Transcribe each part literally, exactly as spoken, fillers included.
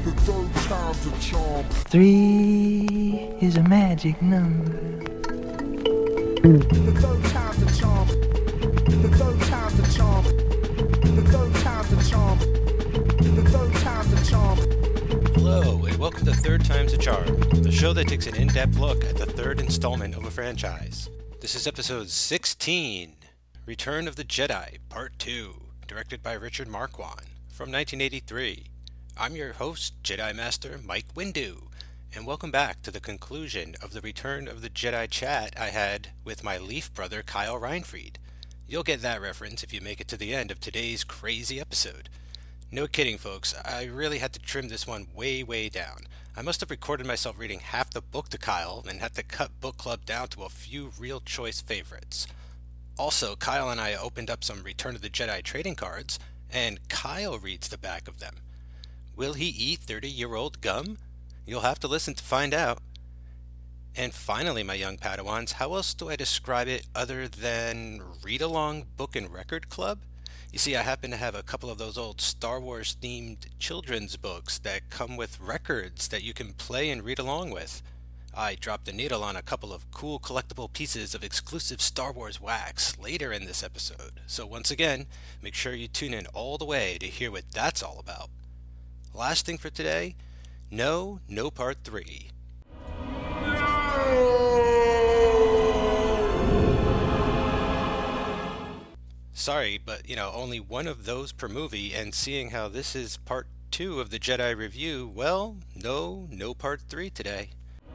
The third time's a charm. Three is a magic number. The third time's a charm. The third time's a charm. The third time's a charm. The third time's a charm. Hello, and welcome to Third Time's a Charm, the show that takes an in-depth look at the third installment of a franchise. This is episode sixteen, Return of the Jedi, Part two, directed by Richard Marquand, from nineteen eighty-three. I'm your host, Jedi Master Mike Windu, and welcome back to the conclusion of the Return of the Jedi chat I had with my Leaf brother Kyle Reinfried. You'll get that reference if you make it to the end of today's crazy episode. No kidding, folks, I really had to trim this one way, way down. I must have recorded myself reading half the book to Kyle and had to cut book club down to a few real choice favorites. Also, Kyle and I opened up some Return of the Jedi trading cards, and Kyle reads the back of them. Will he eat thirty-year-old gum? You'll have to listen to find out. And finally, my young Padawans, how else do I describe it other than read-along book and record club? You see, I happen to have a couple of those old Star Wars-themed children's books that come with records that you can play and read along with. I dropped the needle on a couple of cool collectible pieces of exclusive Star Wars wax later in this episode. So once again, make sure you tune in all the way to hear what that's all about. Last thing for today, no, no part three. Sorry, but, you know, only one of those per movie, and seeing how this is part two of the Jedi review, well, no, no part three today.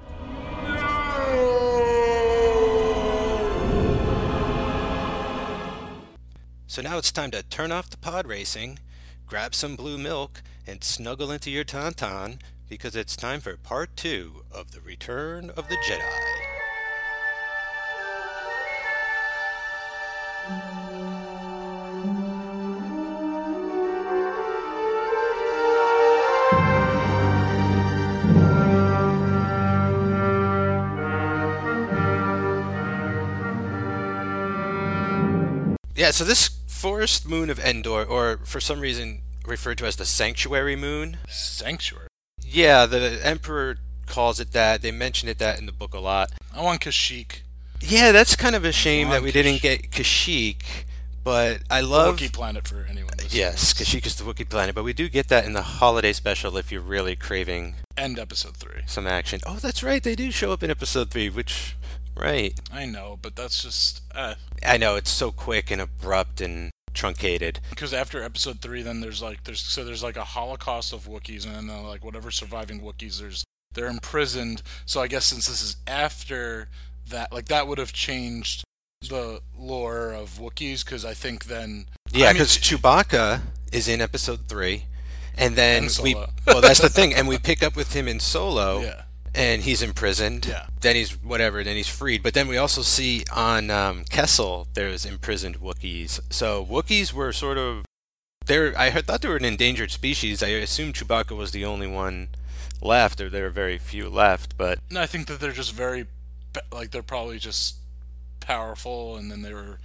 So now it's time to turn off the pod racing, grab some blue milk, and snuggle into your tauntaun, because it's time for part two of the Return of the Jedi. Yeah, so this forest moon of Endor, or for some reason referred to as the Sanctuary Moon. Sanctuary? Yeah, the Emperor calls it that. They mention it that in the book a lot. I want Kashyyyk. Yeah, that's kind of a shame that we Kashyyyk. didn't get Kashyyyk, but I love... The Wookiee planet for anyone listening. Yes, Kashyyyk is the Wookiee planet, but we do get that in the holiday special if you're really craving... End episode three. Some action. Oh, that's right, they do show up in episode three, which... Right. I know, but that's just... Uh, I know, it's so quick and abrupt and truncated. Because after episode three, then there's like... there's So there's like a holocaust of Wookiees, and then uh, like whatever surviving Wookiees, there's they're imprisoned. So I guess since this is after that, like that would have changed the lore of Wookiees, because I think then... Yeah, I mean, because Chewbacca is in episode three, and then And we... Solo. Well, that's the thing, and we pick up with him in Solo. Yeah. And he's imprisoned. Yeah. Then he's whatever. Then he's freed. But then we also see on um, Kessel there's imprisoned Wookiees. So Wookiees were sort of they're. I heard, thought they were an endangered species. I assumed Chewbacca was the only one left, or there are very few left. But No, I think that they're just very... Like, they're probably just powerful, and then they were...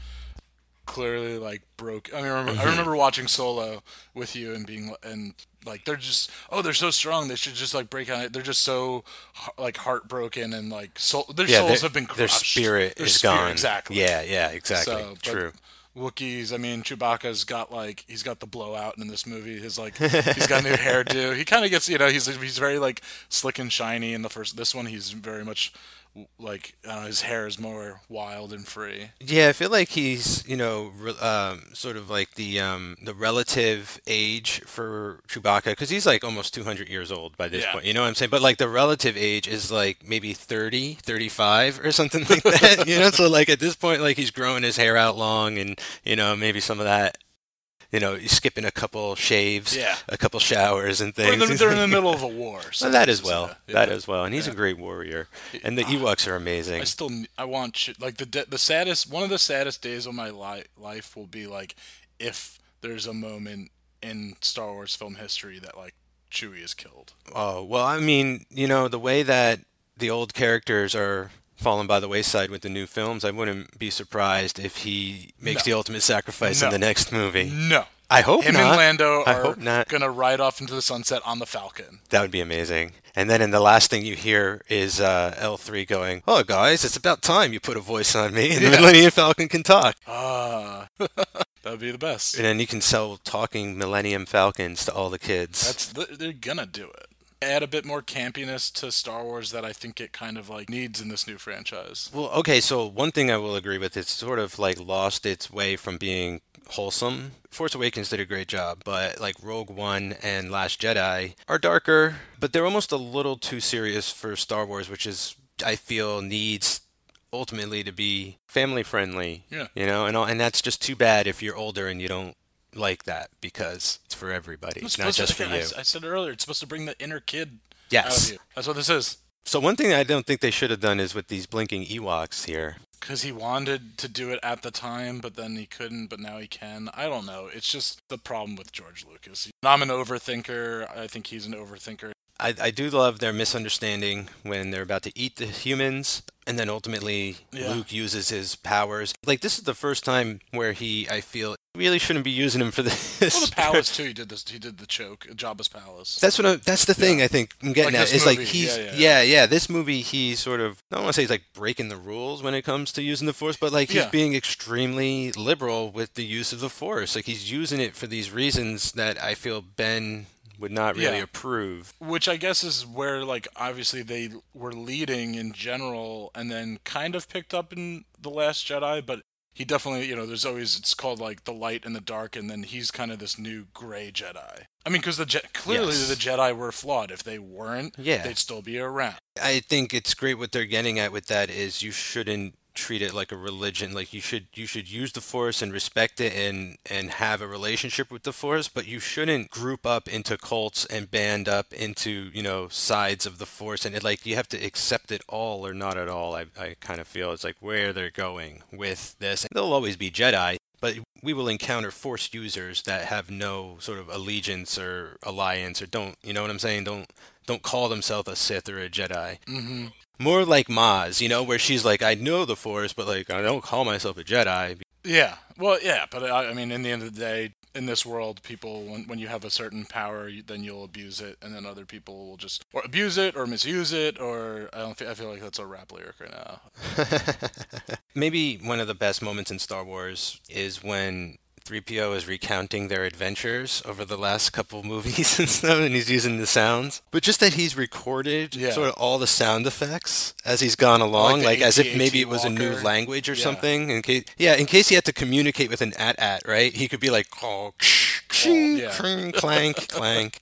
clearly like broke. I mean, I remember, I remember watching Solo with you and being and like they're just oh they're so strong they should just like break on it. They're just so like heartbroken and like soul, their yeah, souls their, have been crushed. their spirit Their is spirit, gone. exactly. Yeah, yeah, exactly. So, True. Wookiees. I mean, Chewbacca's got like he's got the blowout in this movie. His like he's got a new hairdo. He kind of gets you know he's he's very like slick and shiny in the first. This one he's very much like I don't know, his hair is more wild and free. Yeah, I feel like he's, you know, re- um, sort of like the um, the relative age for Chewbacca, because he's like almost two hundred years old by this Yeah. point, you know what I'm saying? But like the relative age is like maybe thirty, thirty-five or something like that, you know? So like at this point, like he's growing his hair out long and, you know, maybe some of that, you know, he's skipping a couple shaves, Yeah. a couple showers and Or things. they're, they're in the middle of a war. So Well, that as it's, well. uh, yeah. That as well. And he's Yeah. a great warrior. And the Ewoks are amazing. I still I want Chew- like the de- the saddest one of the saddest days of my li- life will be like if there's a moment in Star Wars film history that like Chewie is killed. Oh, well, I mean, you know, the way that the old characters are fallen by the wayside with the new films, I wouldn't be surprised if he makes No. the ultimate sacrifice No. in the next movie. No. I hope Him not. and Lando I are hope not. gonna ride off into the sunset on the Falcon. That would be amazing. And then in the last thing you hear is uh, L three going, "Oh, guys, it's about time you put a voice on me, and Yeah. the Millennium Falcon can talk." Ah, that'd be the best. And then you can sell talking Millennium Falcons to all the kids. That's they're gonna do it. Add a bit more campiness to Star Wars that I think it kind of like needs in this new franchise. Well, okay, so one thing I will agree with, it's sort of like lost its way from being wholesome. Force Awakens did a great job, but like Rogue One and Last Jedi are darker, but they're almost a little too serious for Star Wars, which is, I feel, needs ultimately to be family friendly. Yeah. You know, and all, and that's just too bad if you're older and you don't like that, because it's for everybody, It's not supposed just to, for I, you. I said earlier, it's supposed to bring the inner kid out Yes. of you. That's what this is. So one thing I don't think they should have done is with these blinking Ewoks here. Because he wanted to do it at the time, but then he couldn't, but now he can. I don't know. It's just the problem with George Lucas. I'm an overthinker. I think he's an overthinker. I, I do love their misunderstanding when they're about to eat the humans, and then ultimately Yeah. Luke uses his powers. Like, this is the first time where he, I feel, really shouldn't be using him for this. Well, the palace too. He did this. He did the choke, Jabba's palace. That's what I, that's the thing Yeah. I think I'm getting Like at. this Is like movie. he's Yeah, yeah yeah. yeah, yeah, this movie he sort of, I don't want to say he's like breaking the rules when it comes to using the Force, but like he's Yeah. being extremely liberal with the use of the Force. Like he's using it for these reasons that I feel Ben would not really Yeah. approve. Which I guess is where, like, obviously they were leading in general, and then kind of picked up in The Last Jedi, but he definitely, you know, there's always, it's called, like, the light and the dark, and then he's kind of this new gray Jedi. I mean, because the Je- clearly Yes. the Jedi were flawed. If they weren't, Yeah. they'd still be around. I think it's great what they're getting at with that is you shouldn't treat it like a religion. Like you should you should use the Force and respect it and and have a relationship with the Force, but you shouldn't group up into cults and band up into, you know, sides of the Force, and it, like you have to accept it all or not at all. I I kind of feel it's like where they're going with this. There'll always be Jedi, but we will encounter Force users that have no sort of allegiance or alliance or don't, you know what I'm saying? Don't don't call themselves a Sith or a Jedi. Mm-hmm. More like Maz, you know, where she's like, I know the Force, but like I don't call myself a Jedi. Yeah. Well, yeah, but I, I mean, in the end of the day, in this world, people, when, when you have a certain power, you, then you'll abuse it, and then other people will just or abuse it or misuse it, or I don't. Feel, I feel like that's a rap lyric right now. Maybe one of the best moments in Star Wars is when three P O is recounting their adventures over the last couple movies and stuff, and he's using the sounds. But just that he's recorded Yeah. sort of all the sound effects as he's gone along, the like, as if A T A T maybe it was a new Walker. language or Yeah. something. In case, yeah, in case he had to communicate with an at-at, right? He could be like, oh, ksh, kshing, yeah. kring, clank, clank.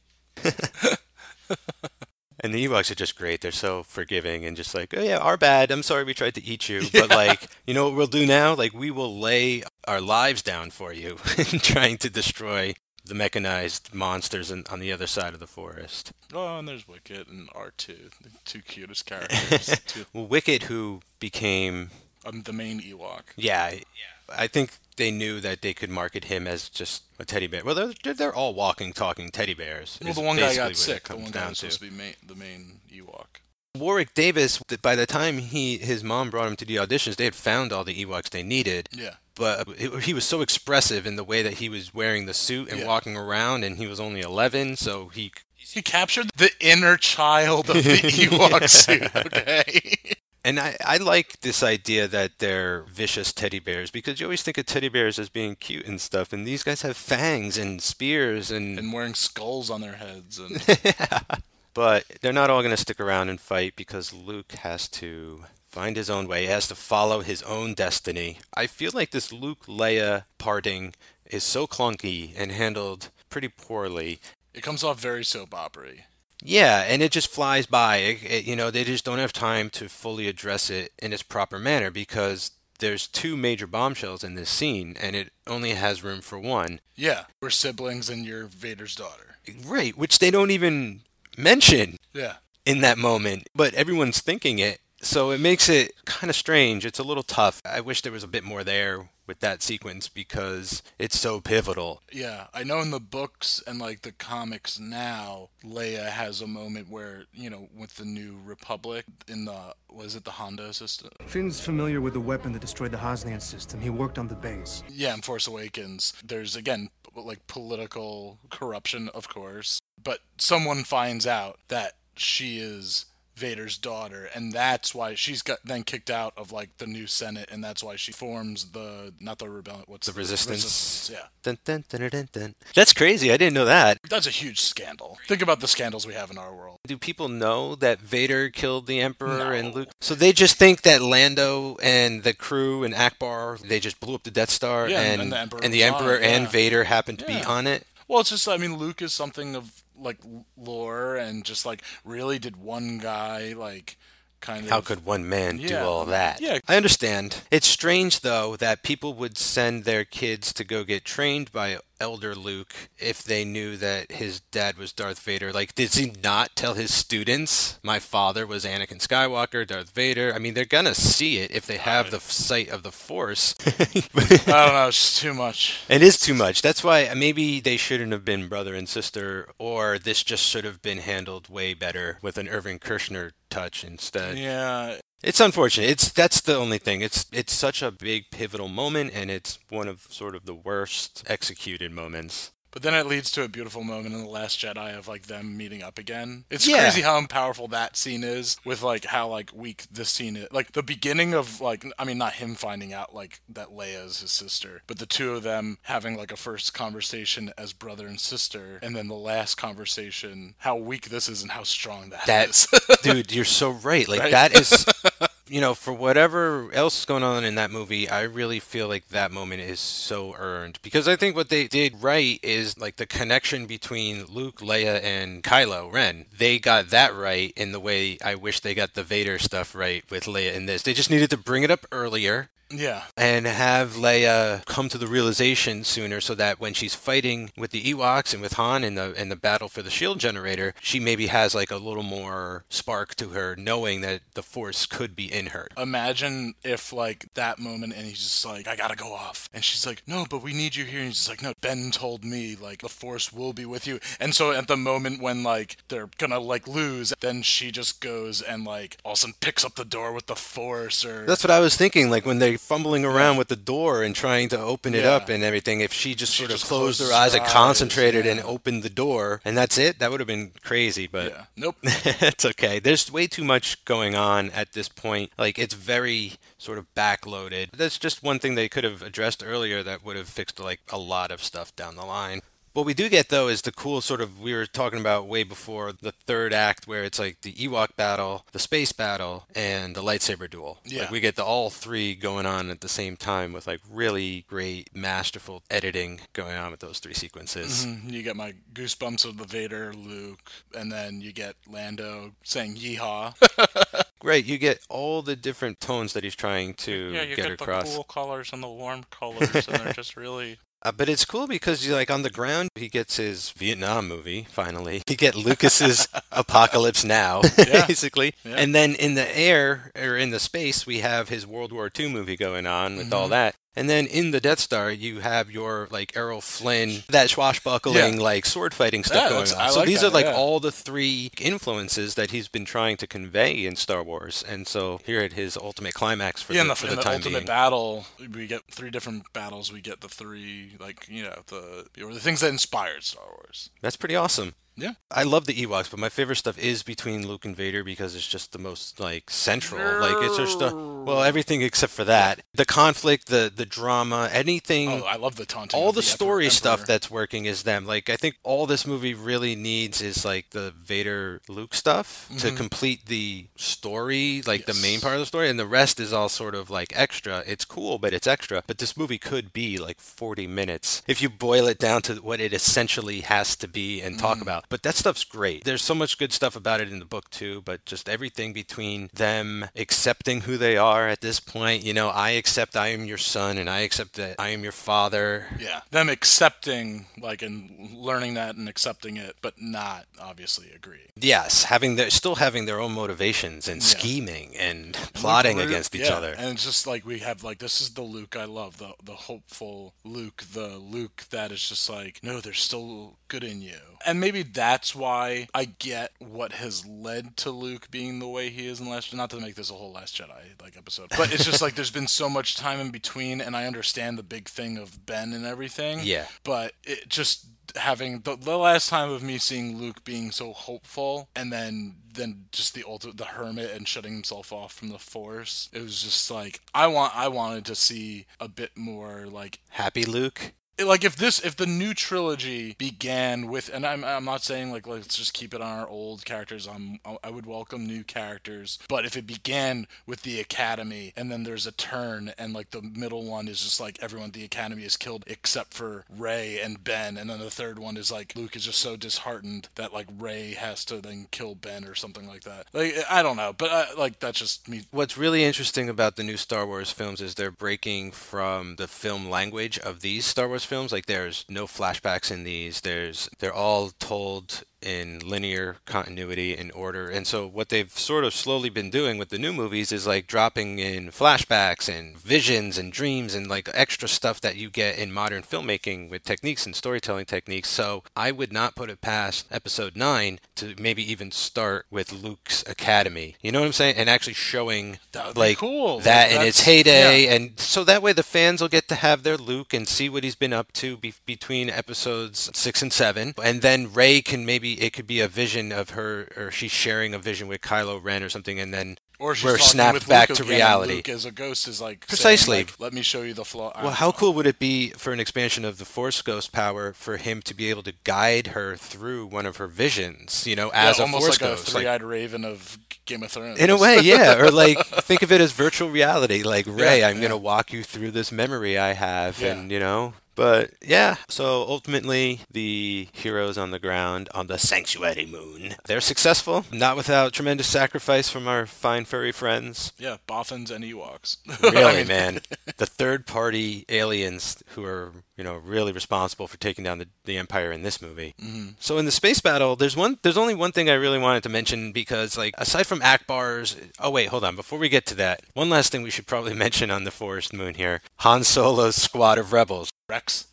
And the Ewoks are just great. They're so forgiving and just like, oh yeah, our bad. I'm sorry we tried to eat you. But like, you know what we'll do now? Like, we will lay our lives down for you in trying to destroy the mechanized monsters in, on the other side of the forest. Oh, and there's Wicket and R two, the two cutest characters. two, Well, Wicket, who became, um, the main Ewok. yeah, I think they knew that they could market him as just a teddy bear. Well, they're, they're all walking, talking teddy bears. Well, is the one guy basically got what it sick. The comes one guy down was to. supposed to be ma- the main Ewok. Warwick Davis, th- by the time he his mom brought him to the auditions, they had found all the Ewoks they needed. Yeah. But it, he was so expressive in the way that he was wearing the suit and Yeah. walking around, and he was only eleven, so he... He captured the inner child of the Ewok suit, okay? And I, I like this idea that they're vicious teddy bears, because you always think of teddy bears as being cute and stuff, and these guys have fangs and spears and... And wearing skulls on their heads. And But they're not all going to stick around and fight, because Luke has to find his own way. He has to follow his own destiny. I feel like this Luke-Leia parting is so clunky and handled pretty poorly. it comes off very soap opera-y. Yeah, and it just flies by. It, it, you know, they just don't have time to fully address it in its proper manner, because there's two major bombshells in this scene, and it only has room for one. Yeah, we're siblings and you're Vader's daughter. Right, which they don't even mention Yeah. in that moment, but everyone's thinking it. So it makes it kind of strange. It's a little tough. I wish there was a bit more there with that sequence because it's so pivotal. Yeah, I know in the books and like the comics now, Leia has a moment where, you know, with the New Republic in the, was it the Hondo system? Finn's familiar with the weapon that destroyed the Hosnian system. He worked on the base. Yeah, in Force Awakens, there's again like political corruption, of course, but someone finds out that she is Vader's daughter, and that's why she's got then kicked out of like the new Senate, and that's why she forms the not the rebellion, what's The resistance. resistance, yeah. Dun, dun, dun, dun, dun. That's crazy. I didn't know that. That's a huge scandal. Think about the scandals we have in our world. Do people know that Vader killed the Emperor No. and Luke? So they just think that Lando and the crew and Akbar, they just blew up the Death Star, Yeah, and, and the Emperor and the was on Emperor it, and yeah. Vader happened to be Yeah. on it. Well, it's just, I mean, Luke is something of like lore, and just like really did one guy like kind of How could one man do Yeah. all that? Yeah. I understand. It's strange, though, that people would send their kids to go get trained by Elder Luke if they knew that his dad was Darth Vader. Like, did he not tell his students, my father was Anakin Skywalker, Darth Vader? I mean, they're gonna see it if they have the sight of the Force. I don't know, it's just too much. It is too much. That's why maybe they shouldn't have been brother and sister, or this just should have been handled way better with an Irvin Kershner touch instead. Yeah. It's unfortunate. It's that's the only thing. It's it's such a big pivotal moment, and it's one of sort of the worst executed moments. But then it leads to a beautiful moment in The Last Jedi of like them meeting up again. It's Yeah. crazy how powerful that scene is with like how like weak this scene is. Like the beginning of like, I mean, not him finding out like that Leia is his sister, but the two of them having like a first conversation as brother and sister, and then the last conversation, how weak this is and how strong that, That is. dude, you're so right. Like Right? that is, you know, for whatever else is going on in that movie, I really feel like that moment is so earned because I think what they did right is like the connection between Luke, Leia, and Kylo Ren. They got that right in the way I wish they got the Vader stuff right with Leia in this. They just needed to bring it up earlier. Yeah. And have Leia come to the realization sooner so that when she's fighting with the Ewoks and with Han in the in the battle for the shield generator, she maybe has like a little more spark to her knowing that the Force could be in her. Imagine if like that moment and he's just like, I gotta go off. And she's like, no, but we need you here. And he's just like, no, Ben told me like the Force will be with you. And so at the moment when like they're gonna like lose, then she just goes and like all of a sudden picks up the door with the Force or... That's what I was thinking, like when they're fumbling around with the door and trying to open it Yeah. up and everything, if she just She sort of just closed her closes eyes her and eyes, concentrated and yeah. opened the door, and that's it, that would have been crazy, but... Yeah. Nope. It's okay. There's way too much going on at this point. Like, it's very sort of backloaded. That's just one thing they could have addressed earlier that would have fixed, like, a lot of stuff down the line. What we do get, though, is the cool sort of, we were talking about way before, the third act, where it's like the Ewok battle, the space battle, and the lightsaber duel. Yeah. Like, we get the all three going on at the same time with, like, really great, masterful editing going on with those three sequences. Mhm. You get my goosebumps of the Vader, Luke, and then you get Lando saying yeehaw. Right, you get all the different tones that he's trying to Yeah, you get get the across. cool colors and the warm colors, and they're just really... Uh, but it's cool because you like on the ground he gets his Vietnam movie finally. You get Lucas's Apocalypse Now, Yeah. basically, Yeah. and then in the air or in the space we have his World War Two movie going on with all Mhm. that. And then in the Death Star, you have your like Errol Flynn, that swashbuckling Yeah. like sword fighting stuff Yeah, going that's- on. I So like these that, are like yeah. all the three influences that he's been trying to convey in Star Wars. And so here at his ultimate climax for yeah, the, in the, for in the the time ultimate being. battle, we get three different battles. We get the three, like, you know, the or the things that inspired Star Wars. That's pretty awesome. Yeah. I love the Ewoks, but my favorite stuff is between Luke and Vader because it's just the most like central. Like it's just the well, everything except for that. The conflict, the the drama, anything. Oh, I love the taunting. all of the the story Emperor. stuff that's working is them. Like I think all this movie really needs is like the Vader Luke stuff to Mhm. complete the story, like the main Yes. part of the story, and the rest is all sort of like extra. It's cool, but it's extra. But this movie could be like forty minutes if you boil it down to what it essentially has to be and talk Mm. about. But that stuff's great. There's so much good stuff about it in the book too, but just everything between them accepting who they are at this point, you know, I accept I am your son and I accept that I am your father. Yeah. Them accepting, like, and learning that and accepting it, but not obviously agree. Yes, having their, still having their own motivations and Yeah. scheming and plotting Luke, against each yeah, other. And it's just like we have, like, this is the Luke I love, the the hopeful Luke, the Luke that is just like, no, there's still good in you. And maybe that's why I get what has led to Luke being the way he is in Last Jedi. Not to make this a whole Last Jedi like episode, but it's just like there's been so much time in between, and I understand the big thing of Ben and everything. Yeah. But it just having the, the last time of me seeing Luke being so hopeful, and then then just the ultimate, the hermit and shutting himself off from the Force. It was just like I want I wanted to see a bit more like Happy Luke? like if this if the new trilogy began with, and I'm I'm not saying like let's just keep it on our old characters. I'm I would welcome new characters, but if it began with the Academy and then there's a turn and like the middle one is just like everyone at the Academy is killed except for Rey and Ben, and then the third one is like Luke is just so disheartened that like Rey has to then kill Ben or something like that. Like I don't know, but uh, like that's just me. What's really interesting about the new Star Wars films is they're breaking from the film language of these Star Wars films. Like there's no flashbacks in these. There's they're all told in linear continuity and order. And so what they've sort of slowly been doing with the new movies is like dropping in flashbacks and visions and dreams and like extra stuff that you get in modern filmmaking with techniques and storytelling techniques. So I would not put it past episode nine to maybe even start with Luke's Academy. You know what I'm saying? And actually showing That would be like cool. that Like, in its that's- heyday. yeah. And so that way the fans will get to have their Luke and see what he's been up to be- between episodes six and seven. And then Rey can maybe, it could be a vision of her, or she's sharing a vision with Kylo Ren or something, and then Or she's we're talking snapped with back Luke to again, and reality. Luke as a ghost is like Precisely. saying, like, let me show you the flaw. I Well, don't how know. cool would it be for an expansion of the Force Ghost power for him to be able to guide her through one of her visions, you know, as Yeah, a almost Force like Ghost? a Like, three-eyed raven of Game of Thrones. in a way, yeah. Or like, think of it as virtual reality. Like, Rey, Yeah, I'm yeah. going to walk you through this memory I have, Yeah. and, you know. But, yeah. So, ultimately, the heroes on the ground on the Sanctuary Moon, they're successful, not without tremendous sacrifice from our fine furry friends. Yeah, Bothans and Ewoks. Really, I mean, man. The third-party aliens who are, you know, really responsible for taking down the, the Empire in this movie. Mm-hmm. So in the space battle, there's one. There's only one thing I really wanted to mention because, like, aside from Akbar's. Oh wait, hold on. Before we get to that, one last thing we should probably mention on the Forest Moon here: Han Solo's squad of rebels. Rex.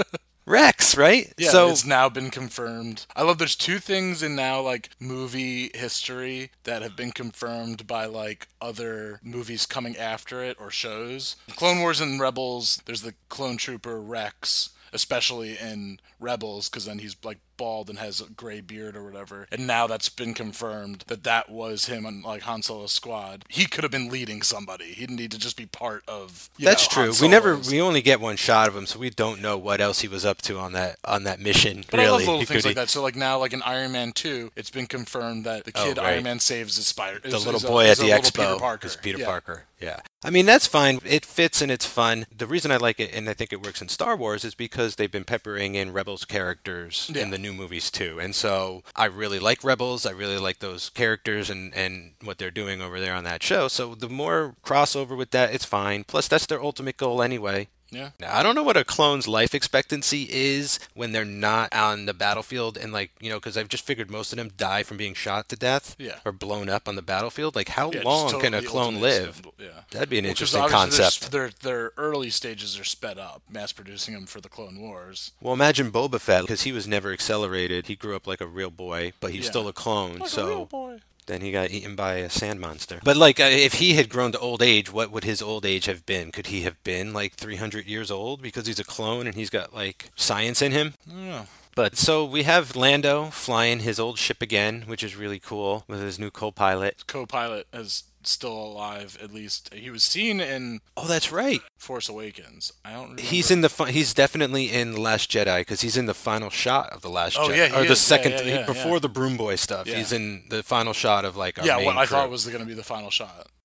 Rex, right? Yeah, So it's now been confirmed. I love there's two things in now like movie history that have been confirmed by like other movies coming after it or shows. Clone Wars and Rebels, there's the clone trooper Rex, especially in Rebels because then he's like bald and has a gray beard or whatever. And now that's been confirmed that that was him on like Han Solo's squad. He could have been leading somebody. He didn't need to just be part of you that's know, Han true. We never. Solo's. We only get one shot of him, so we don't know what else he was up to on that on that mission. But really, I love little He things could- like that. So like now, like in Iron Man two, it's been confirmed that the Oh, kid right. Iron Man saves is Spider. The is- little is a- boy is at a the little expo Peter Parker. is Peter Yeah. Parker. Yeah. I mean, that's fine. It fits and it's fun. The reason I like it, and I think it works in Star Wars, is because they've been peppering in Rebels characters Yeah. in the new movies too. And so I really like Rebels. I really like those characters and, and what they're doing over there on that show. So the more crossover with that, it's fine. Plus, that's their ultimate goal anyway. Yeah. Now, I don't know what a clone's life expectancy is when they're not on the battlefield, and like, you know, because I've just figured most of them die from being shot to death Yeah. or blown up on the battlefield. Like, how Yeah, just long totally can a the clone ultimate live? expendable- Yeah. That'd be an Well, 'cause interesting obviously there's- concept. Their their early stages are sped up, mass producing them for the Clone Wars. Well, imagine Boba Fett, because he was never accelerated. He grew up like a real boy, but he's Yeah. still a clone. Like so a real boy. then he got eaten by a sand monster. But like, uh, if he had grown to old age, what would his old age have been? Could he have been like three hundred years old because he's a clone and he's got like science in him? Yeah. But so we have Lando flying his old ship again, which is really cool with his new co-pilot. Co-pilot is still alive. At least he was seen in Oh, that's right. Force Awakens. I don't. Remember. He's in the fi- he's definitely in The Last Jedi because he's in the final shot of The Last Oh, Jedi. yeah, he or the is. Yeah, second yeah, yeah, before yeah. the Broom Boy stuff. Yeah. He's in the final shot of like our Yeah, main what I crew. thought was going to be the final shot.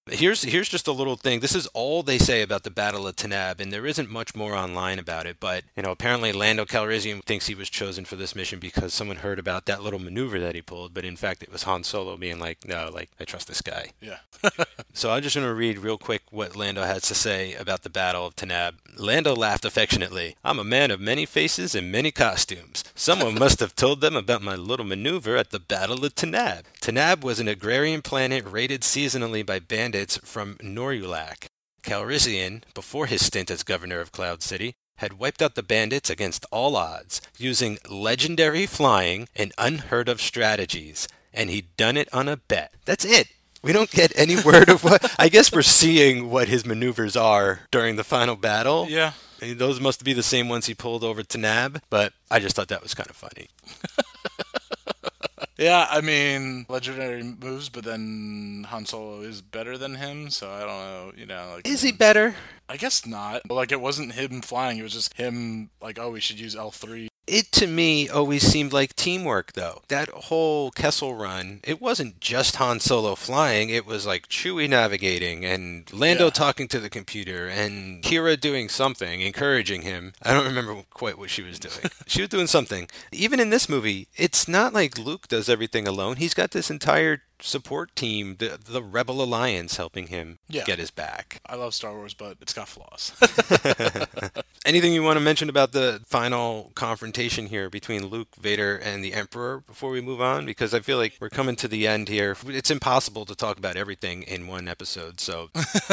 Here's here's just a little thing. This is all they say about the Battle of Tanab, and there isn't much more online about it. But you know, apparently Lando Calrissian thinks he was chosen for this mission because someone heard about that little maneuver that he pulled. But in fact, it was Han Solo being like, "No, like I trust this guy." Yeah. So I'm just going to read real quick what Lando has to say about the Battle of Tanab. Lando laughed affectionately. "I'm a man of many faces and many costumes. Someone must have told them about my little maneuver at the Battle of Tanab." Tanab was an agrarian planet raided seasonally by bandits from Norulak. Calrissian, before his stint as governor of Cloud City, had wiped out the bandits against all odds, using legendary flying and unheard of strategies. And he'd done it on a bet. That's it. We don't get any word of what... I guess we're seeing what his maneuvers are during the final battle. Yeah. Those must be the same ones he pulled over Tanab, but I just thought that was kind of funny. Yeah, I mean, legendary moves, but then Han Solo is better than him, so I don't know, you know. Like, Is he better? I guess not. Like, it wasn't him flying, it was just him, like, oh, we should use L three. It, to me, always seemed like teamwork, though. That whole Kessel run, it wasn't just Han Solo flying. It was like Chewie navigating and Lando Yeah. talking to the computer and Kira doing something, encouraging him. I don't remember quite what she was doing. She was doing something. Even in this movie, it's not like Luke does everything alone. He's got this entire support team, the, the Rebel Alliance, helping him Yeah. get his back. I love Star Wars, but it's got flaws. Anything you want to mention about the final confrontation here between Luke, Vader, and the Emperor before we move on? Because I feel like we're coming to the end here. It's impossible to talk about everything in one episode, so...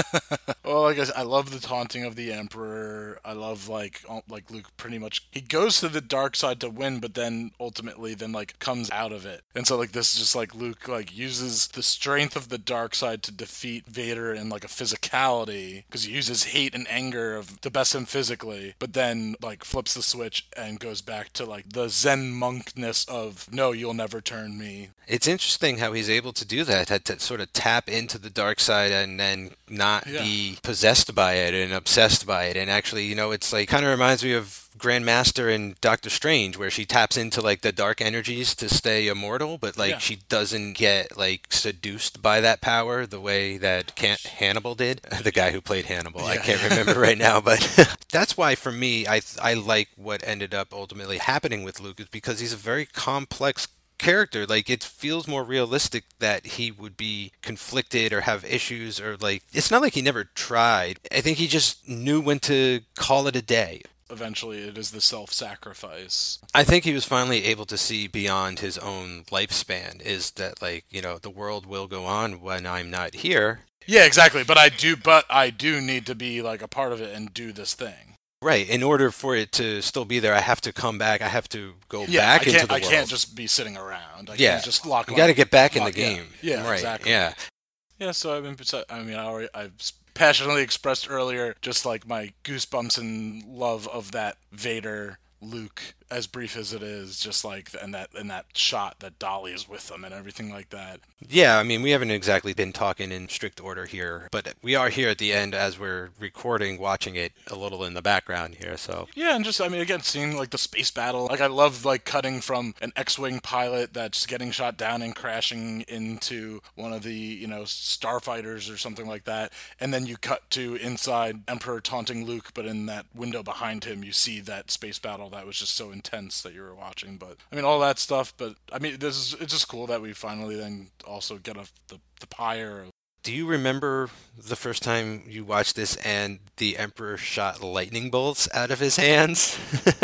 Well, like I said, I love the taunting of the Emperor. I love, like, uh, like Luke pretty much... He goes to the dark side to win, but then ultimately then, like, comes out of it. And so, like, this is just, like, Luke, like, uses the strength of the dark side to defeat Vader in, like, a physicality, because he uses hate and anger of to best him physically, but then, like, flips the switch and goes back to, like, the Zen monkness of, no, you'll never turn me. It's interesting how he's able to do that, to, to sort of tap into the dark side and then not Yeah. be possessed by it and obsessed by it. And actually, you know, it's like, kind of reminds me of Grandmaster in Doctor Strange, where she taps into, like, the dark energies to stay immortal, but, like, Yeah. she doesn't get, like, seduced by that power the way that Can- Hannibal did. The guy who played Hannibal. I Yeah. can't remember right now, but that's why, for me, I, I like what ended up ultimately happening with Luke, is because he's a very complex character. Like, it feels more realistic that he would be conflicted or have issues, or, like, it's not like he never tried. I think he just knew when to call it a day. Eventually, it is the self-sacrifice. I think he was finally able to see beyond his own lifespan, is that, like, you know, the world will go on when I'm not here. Yeah, exactly. But I do, but I do need to be, like, a part of it and do this thing. Right. In order for it to still be there, I have to come back. I have to go Yeah, back I can't, into the I world. can't just be sitting around. I Yeah. can't just lock. You my- got to get back in the lock- yeah. game. Yeah, right. exactly. Yeah. Yeah, so I've been. I mean, I already, I've passionately expressed earlier, just like my goosebumps and love of that Vader Luke, as brief as it is, just like and that and that shot that Dolly is with them and everything like that. Yeah, I mean, we haven't exactly been talking in strict order here, but we are here at the end as we're recording, watching it a little in the background here, so... Yeah, and just, I mean, again, seeing, like, the space battle. Like, I love, like, cutting from an X-Wing pilot that's getting shot down and crashing into one of the, you know, starfighters or something like that, and then you cut to inside Emperor taunting Luke, but in that window behind him, you see that space battle that was just so intense that you were watching. But, I mean, all that stuff, but, I mean, this is, it's just cool that we finally then also get a, the, the pyre of... Do you remember the first time you watched this and the Emperor shot lightning bolts out of his hands?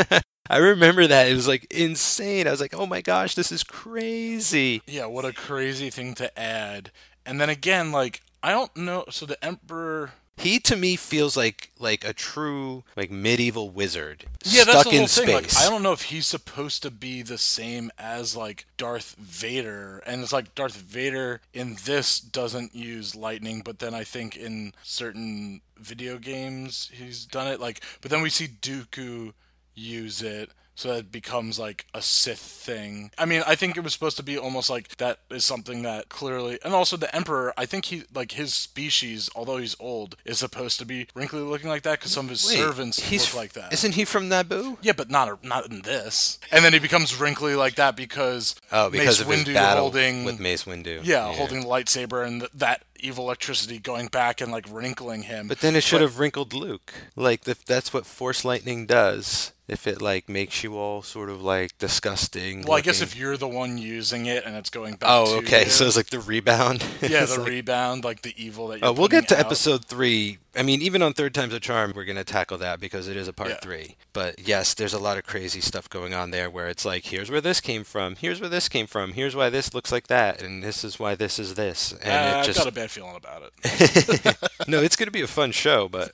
I remember that. It was, like, insane. I was like, oh my gosh, this is crazy. Yeah, what a crazy thing to add. And then again, like, I don't know, so the Emperor... He, to me, feels like like a true, like, medieval wizard Yeah, stuck that's the whole in thing. space. Like, I don't know if he's supposed to be the same as, like, Darth Vader. And it's like Darth Vader in this doesn't use lightning, but then I think in certain video games he's done it. Like, but then we see Dooku use it. so that it becomes like a Sith thing. I mean, I think it was supposed to be almost like that is something that clearly, and also the Emperor, I think he, like his species, although he's old, is supposed to be wrinkly looking like that because some of his Wait, servants he's look like that. Isn't he from Naboo? Yeah, but not not in this. And then he becomes wrinkly like that because Oh, because Mace of his Windu battle holding with Mace Windu. yeah, holding the lightsaber and th- that evil electricity going back and like wrinkling him. But then it should But- have wrinkled Luke. Like, if that's what Force lightning does. If it, like, makes you all sort of, like, disgusting. Well, I guess looking. if you're the one using it and it's going back Oh, to okay. you. So it's like the rebound. yeah, It's the like- rebound, like the evil that you're Oh, we'll putting get to out. episode three. I mean, even on Third Time's a Charm, we're going to tackle that because it is a part Yeah. three. But yes, there's a lot of crazy stuff going on there where it's like, here's where this came from, here's where this came from, here's why this looks like that, and this is why this is this. And Uh, it just I've got a bad feeling about it. no, it's going to be a fun show, but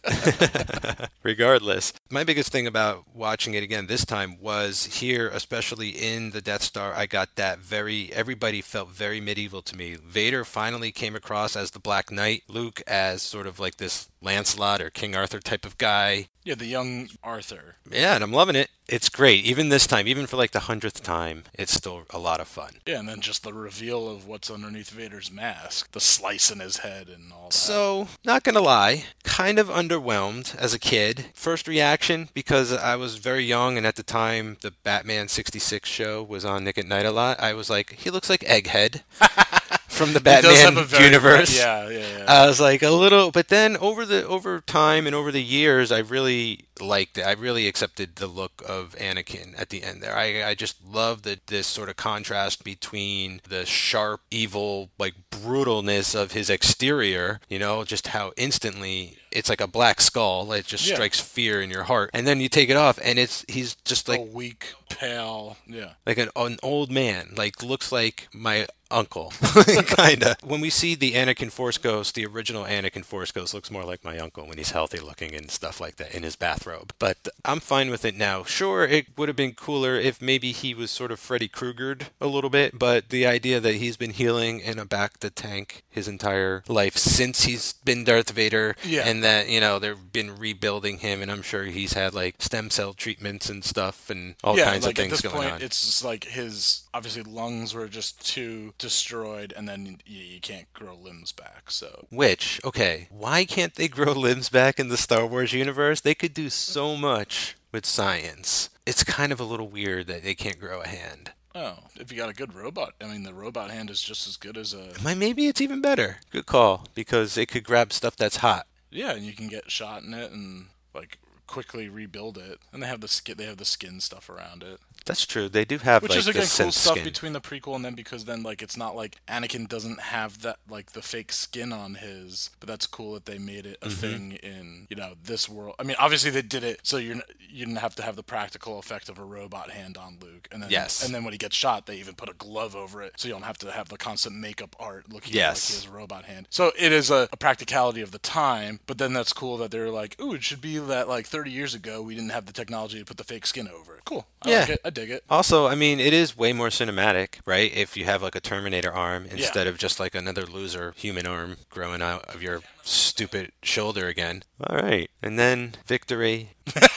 regardless, my biggest thing about watching it again this time was here, especially in the Death Star, I got that very, everybody felt very medieval to me. Vader finally came across as the Black Knight, Luke as sort of like this Lancelot or King Arthur type of guy. Yeah, the young Arthur. Yeah, and I'm loving it. It's great. Even this time, even for like the hundredth time, it's still a lot of fun. Yeah, and then just the reveal of what's underneath Vader's mask, the slice in his head and all that. So, not gonna lie, kind of underwhelmed as a kid. First reaction, because I was very young, and at the time, the Batman sixty-six show was on Nick at Night a lot. I was like, he looks like Egghead from the He does Batman have a very- universe. Yeah, yeah, yeah. I was like a little, but then over the over time and over the years, I really liked it. I really accepted the look of Anakin at the end there. I I just love the this sort of contrast between the sharp, evil, like brutalness of his exterior. You know, just how instantly it's like a black skull. It just Yeah. strikes fear in your heart, and then you take it off, and it's he's just like a weak, pale, yeah. like an, an old man, like looks like my uncle, kind of. When we see the Anakin Force Ghost, the original Anakin Force Ghost looks more like my uncle when he's healthy looking and stuff like that in his bathrobe. But I'm fine with it now. Sure, it would have been cooler if maybe he was sort of Freddy Kruegered a little bit, but the idea that he's been healing in a back to tank his entire life since he's been Darth Vader, Yeah. and that, you know, they've been rebuilding him, and I'm sure he's had like stem cell treatments and stuff and all yeah, kinds like of things at this going point, on. it's just like his obviously lungs were just too destroyed, and then you, you can't grow limbs back. So Which, okay, why can't they grow limbs back in the Star Wars universe? They could do so much with science. It's kind of a little weird that they can't grow a hand. oh, if you got a good robot, I mean, the robot hand is just as good as a My- Maybe it's even better. Good call, because it could grab stuff that's hot. yeah, and you can get shot in it and like quickly rebuild it, and they have the skin, they have the skin stuff around it. That's true. They do have Which like is the again cool synth stuff skin. between the prequel and then because then like it's not like Anakin doesn't have that like the fake skin on his, but that's cool that they made it a Mm-hmm. thing in you know this world. I mean, obviously they did it so you're n- you didn't have to have the practical effect of a robot hand on Luke, and then Yes. and then when he gets shot, they even put a glove over it so you don't have to have the constant makeup art looking Yes. like he has a robot hand. So it is a, a practicality of the time, but then that's cool that they're like, ooh, it should be that like thirty years ago we didn't have the technology to put the fake skin over it. Cool, I Yeah. like it. I dig it. Also, I mean, it is way more cinematic, right? If you have like a Terminator arm instead of just like another loser human arm growing out of your stupid shoulder again. All right. And then victory.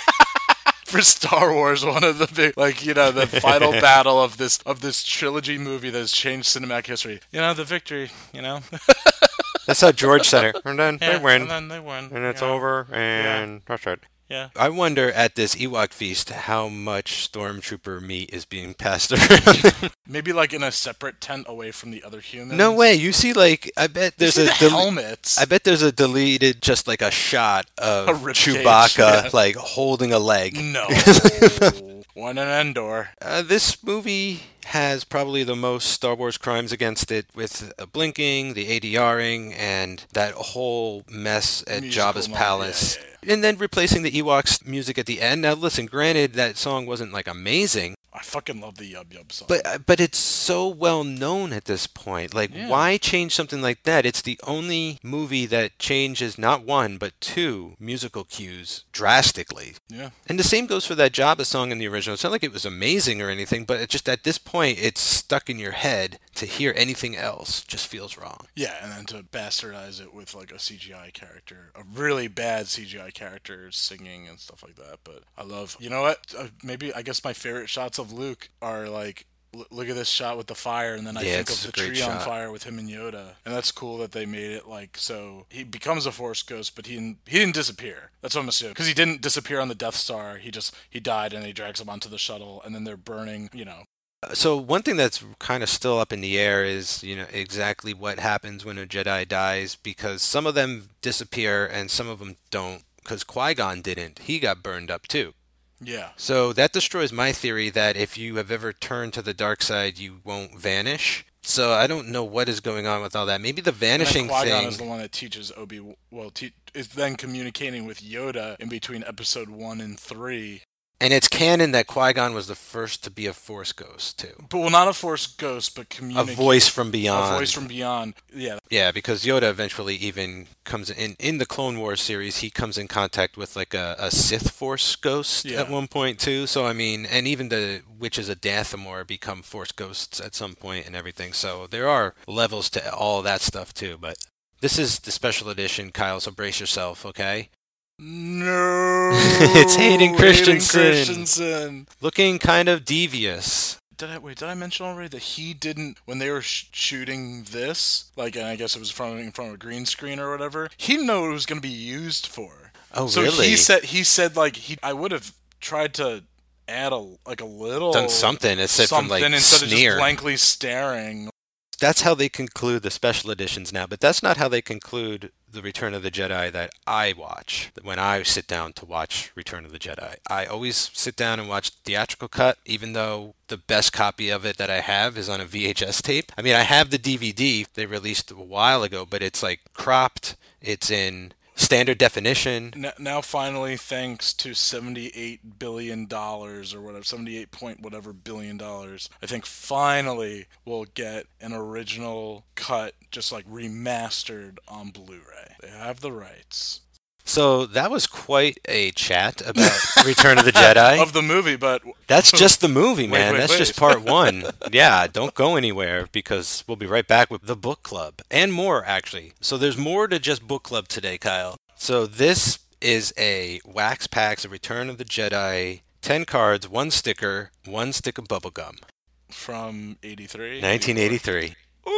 For Star Wars, one of the big, like, you know, the final battle of this of this trilogy movie that has changed cinematic history. You know, the victory, you know? That's how George said it. And then Yeah, they win. and then they win. And it's yeah. over, and that's it. Yeah. I wonder at this Ewok feast how much Stormtrooper meat is being passed around. Maybe, like, in a separate tent away from the other humans. No way. You see, like, I bet You there's see a the del- helmets. I bet there's a deleted, just like a shot of A ribcage, Chewbacca, yeah. like holding a leg. No. One in Endor. Uh, this movie has probably the most Star Wars crimes against it, with uh, blinking, the ADRing, and that whole mess at Musical Jabba's moment, palace. yeah, yeah, And then replacing the Ewoks music at the end. Now, listen, granted, that song wasn't like amazing, I fucking love the Yub Yub song. but uh, but it's so well known at this point. Like, Yeah. why change something like that? It's the only movie that changes not one but two musical cues drastically. yeah. And the same goes for that Jabba song in the original. It's not like it was amazing or anything, but it just at this point, it's stuck in your head. To hear anything else just feels wrong. Yeah, and then to bastardize it with like a C G I character, a really bad C G I character singing and stuff like that. But I love, you know what? Uh, maybe I guess my favorite shots of Luke are like, l- look at this shot with the fire, and then I Yeah, think it's of a the great tree on shot. fire with him and Yoda, and that's cool that they made it like so he becomes a Force ghost, but he didn't, he didn't disappear. That's what I'm assuming because he didn't disappear on the Death Star. He just he died, and he drags him onto the shuttle, and then they're burning, you know. So one thing that's kind of still up in the air is, you know, exactly what happens when a Jedi dies, because some of them disappear and some of them don't, because Qui-Gon didn't. He got burned up too. Yeah. So that destroys my theory that if you have ever turned to the dark side, you won't vanish. So I don't know what is going on with all that. Maybe the vanishing And then Qui-Gon thing. is the one that teaches Obi. Well, te- is then communicating with Yoda in between Episode one and three. And it's canon that Qui-Gon was the first to be a Force ghost too. But well, not a Force ghost, but A communicate. voice from beyond. A voice from beyond. Yeah. Yeah, because Yoda eventually even comes in in the Clone Wars series. He comes in contact with like a, a Sith Force ghost Yeah. at one point too. So I mean, and even the witches of Dathomir become Force ghosts at some point and everything. So there are levels to all that stuff too. But this is the special edition, Kyle. So brace yourself, okay? No. It's Hayden Christensen. Hayden Christensen. Looking kind of devious. Did I wait? Did I mention already that he didn't when they were sh- shooting this? Like, and I guess it was from in front of a green screen or whatever. He didn't know what it was going to be used for. Oh, so really? he said he said like he. I would have tried to add a like a little Done something instead from something like instead of sneer. just blankly staring. That's how they conclude the special editions now, but that's not how they conclude the Return of the Jedi that I watch when I sit down to watch Return of the Jedi. I always sit down and watch the theatrical cut, even though the best copy of it that I have is on a V H S tape. I mean, I have the D V D they released a while ago, but it's like cropped, it's in standard definition. N- now, finally, thanks to seventy-eight billion dollars or whatever, seventy-eight point whatever billion dollars, I think finally we'll get an original cut, just like remastered on Blu-ray. They have the rights. So that was quite a chat about Return of the Jedi. Of the movie, but... That's just the movie, Wait, man. wait, That's wait. just part one. Yeah, don't go anywhere because we'll be right back with the book club and more, actually. So there's more to just book club today, Kyle. So this is a Wax Packs of Return of the Jedi, ten cards, one sticker, one stick of bubblegum. From eighty-three? nineteen eighty-three.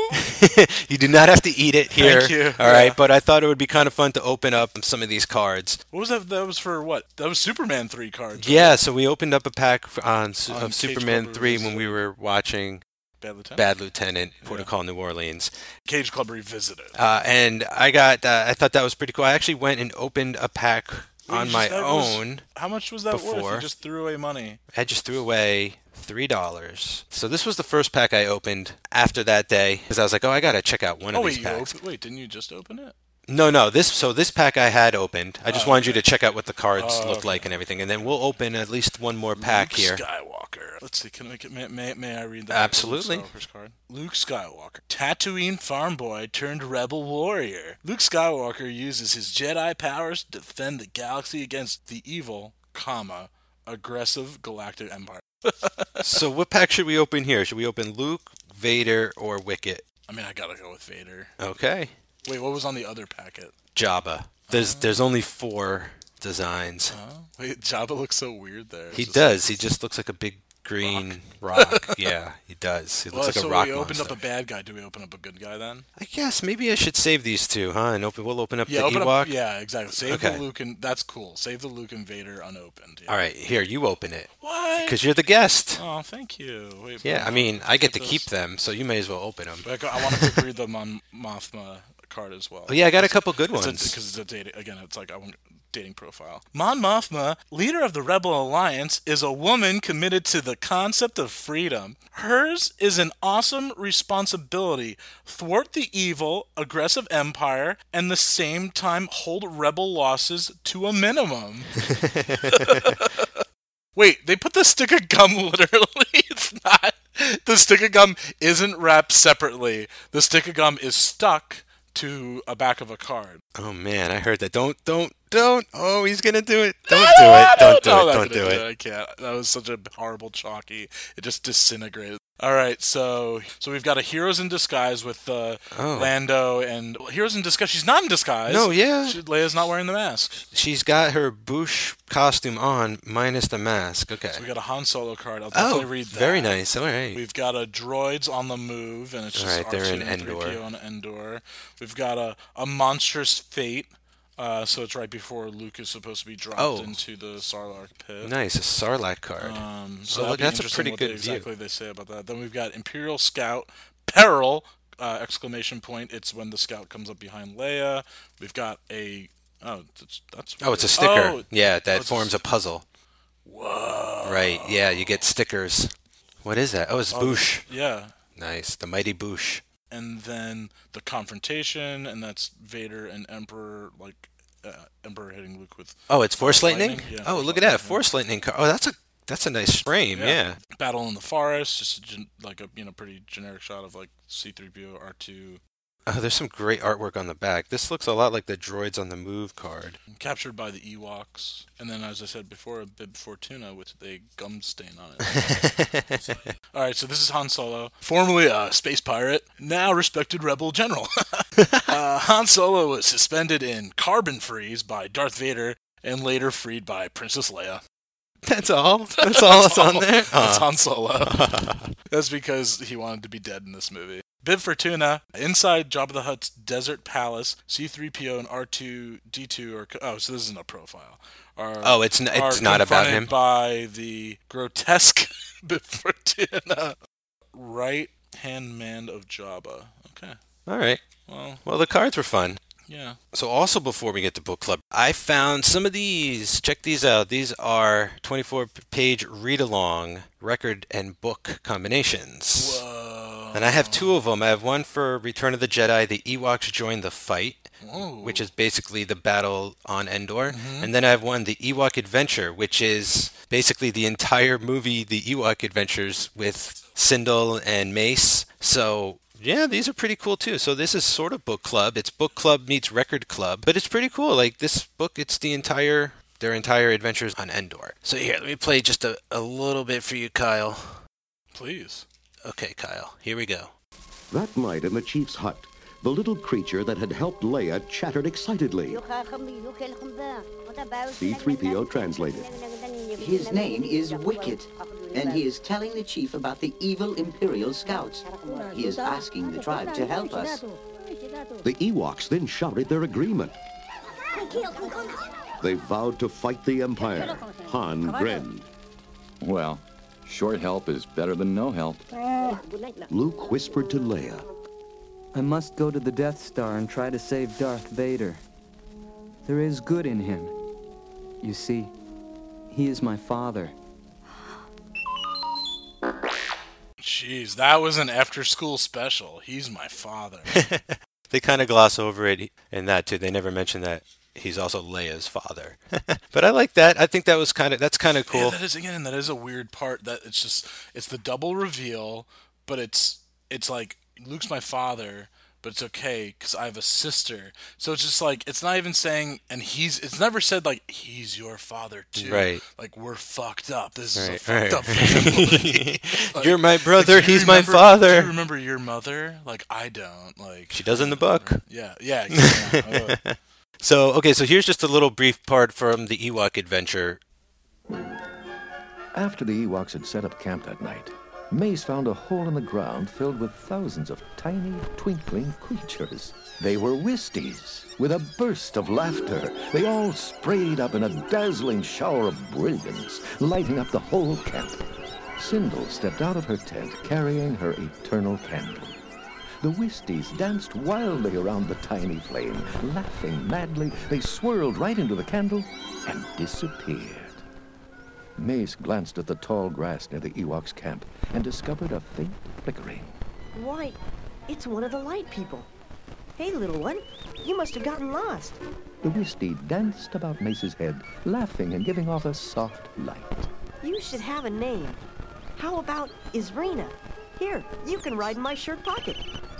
You do not have to eat it here. Thank you. All right, Yeah. but I thought it would be kind of fun to open up some of these cards. What was that? That was for what? That was Superman three cards. right? Yeah, so we opened up a pack on, Su- On of Cage Superman Club three when Revisited. we were watching Bad Lieutenant? Bad Lieutenant, Yeah. Protocol New Orleans. Cage Club Revisited. Uh, and I got, uh, I thought that was pretty cool. I actually went and opened a pack Wait, on you my just- that was- own. How much was that worth? before. You just threw away money. I just threw away three dollars. So this was the first pack I opened after that day because I was like, oh, I got to check out one Oh, of wait, these you packs. opened, wait, didn't you just open it? No, no. This so this pack I had opened. I just Oh, wanted you okay. to check out what the cards Oh, looked okay. like and everything, and then we'll open at least one more pack Luke here. Skywalker. Let's see. Can I get, may, may, may I read that? Absolutely. Luke Skywalker's card. Luke Skywalker, Tatooine farm boy turned rebel warrior. Luke Skywalker uses his Jedi powers to defend the galaxy against the evil, comma, aggressive galactic empire. So what pack should we open here? Should we open Luke, Vader, or Wicket? I mean, I gotta go with Vader. Okay. Wait, what was on the other packet? Jabba. There's there's only four designs. Oh, wait, Jabba looks so weird there. It's He just does. He just looks like a big green rock. Yeah, he does. He looks Well, like so a rock we opened monster. up a bad guy. Do we open up a good guy then? I guess maybe I should save these two, huh? And open. We'll open up Yeah, the open Ewok. up. Yeah, exactly. Save Okay. the Luke and that's cool. Save the Luke and Vader unopened. Yeah. All right, here you open it What? because you're the guest. Oh, thank you. Wait, Yeah, but I mean I get to those- keep them, so you may as well open them. But I want to quick read the Mon Mothma card as well. Oh yeah, I got a couple good It's ones. because it's a dating. Again, it's like I want dating profile. Mon Mothma, leader of the Rebel Alliance, is a woman committed to the concept of freedom. Hers is an awesome responsibility: thwart the evil, aggressive empire, and the same time hold rebel losses to a minimum. Wait, they put the stick of gum literally. It's not. The stick of gum isn't wrapped separately. The stick of gum is stuck to a back of a card. Oh man, I heard that. Don't, don't, don't. Oh, he's gonna do it. Don't I do it. I Don't do know it. I'm not Don't gonna do it. I can't. That was such a horrible chalky. It just disintegrated. All right, so so we've got a Heroes in Disguise with uh, Oh. Lando and Heroes in Disguise. She's not in disguise. No, yeah. She, Leia's not wearing the mask. She's got her Boosh costume on, minus the mask. Okay. So we got a Han Solo card. I'll Oh, definitely read that. very nice. All right. We've got a Droids on the Move, and it's just All right, they're R two in and three P O Endor. on Endor. We've got a, a Monstrous Fate. Uh, so it's right before Luke is supposed to be dropped Oh. into the Sarlacc pit. Nice, a Sarlacc card. Um, Oh, so look, that'd be that's a interesting pretty what good they, view. exactly they say about that. Then we've got Imperial Scout Peril uh, exclamation point. It's when the scout comes up behind Leia. We've got a oh that's, that's Oh, it's a sticker. Oh, yeah, that oh, it's a forms a, st- puzzle. Whoa. Right, yeah, you get stickers. What is that? Oh, it's Oh, Boosh. Yeah. Nice, the mighty Boosh. And then the confrontation, and that's Vader and Emperor, like uh, Emperor hitting Luke with Oh, it's Force Force Lightning? Lightning? Yeah, oh, Force look at that, Lightning, yeah. Force Lightning card. Oh, that's a that's a nice frame, yeah. Battle in the Forest, just a gen- like a you know pretty generic shot of like C three P O, R two. Oh, there's some great artwork on the back. This looks a lot like the Droids on the Move card. Captured by the Ewoks, and then as I said before, a Bib Fortuna with a gum stain on it. All right, so this is Han Solo, formerly a space pirate, now respected rebel general. uh, Han Solo was suspended in carbon freeze by Darth Vader, and later freed by Princess Leia. That's all? That's all that's on there? That's Aw. Han Solo. That's because he wanted to be dead in this movie. Bib Fortuna, inside Jabba the Hutt's desert palace, C three P O and R two D two are... Oh, so this isn't a profile. Are, Oh, it's n- it's are not about confronted him? by the grotesque Bib Fortuna, right-hand man of Jabba. Okay, All right. well, Well, the cards were fun. yeah. So also before we get to book club, I found some of these. Check these out. These are twenty-four page read-along record and book combinations. Whoa. And I have two of them. I have one for Return of the Jedi, the Ewoks Join the Fight, Whoa. which is basically the battle on Endor. And then I have one, the Ewok Adventure, which is basically the entire movie, the Ewok Adventures with Sindel and Mace. So yeah, these are pretty cool too. So this is sort of book club. It's book club meets record club, but it's pretty cool. Like this book, it's the entire, their entire adventures on Endor. So here, let me play just a, a little bit for you, Kyle. Please. Okay, Kyle, here we go. That night in the chief's hut, the little creature that had helped Leia chattered excitedly. C three P O translated. His name is Wicked, and he is telling the chief about the evil Imperial Scouts. He is asking the tribe to help us. The Ewoks then shouted their agreement. They vowed to fight the Empire. Han grinned. Well, short help is better than no help. Luke whispered to Leia. I must go to the Death Star and try to save Darth Vader. There is good in him. You see, he is my father. Jeez, that was an after-school special. He's my father. They kind of gloss over it in that too. They never mention that he's also Leia's father. But I like that. I think that was kind of that's kind of Yeah, cool. that is again. That is a weird part. That it's just it's the double reveal, but it's it's like Luke's my father, but it's okay because I have a sister. So it's just like it's not even saying, and he's. It's never said like he's your father too. Right. Like we're fucked up. This is a Right, fucked right. up family. Like- You're my like, brother. do you He's my remember- Do father. you remember your mother? Like I don't. Like She does in the book. Yeah. Yeah. Exactly. Uh, So okay, so here's just a little brief part from the Ewok Adventure. After the Ewoks had set up camp that night, Mace found a hole in the ground filled with thousands of tiny, twinkling creatures. They were Wisties. With a burst of laughter, they all sprayed up in a dazzling shower of brilliance, lighting up the whole camp. Sindel stepped out of her tent carrying her eternal candle. The Wisties danced wildly around the tiny flame. Laughing madly, they swirled right into the candle and disappeared. Mace glanced at the tall grass near the Ewoks' camp and discovered a faint flickering. Why, it's one of the light people. Hey, little one, you must have gotten lost. The Wistie danced about Mace's head, laughing and giving off a soft light. You should have a name. How about Isrina? Here, you can ride in my shirt pocket.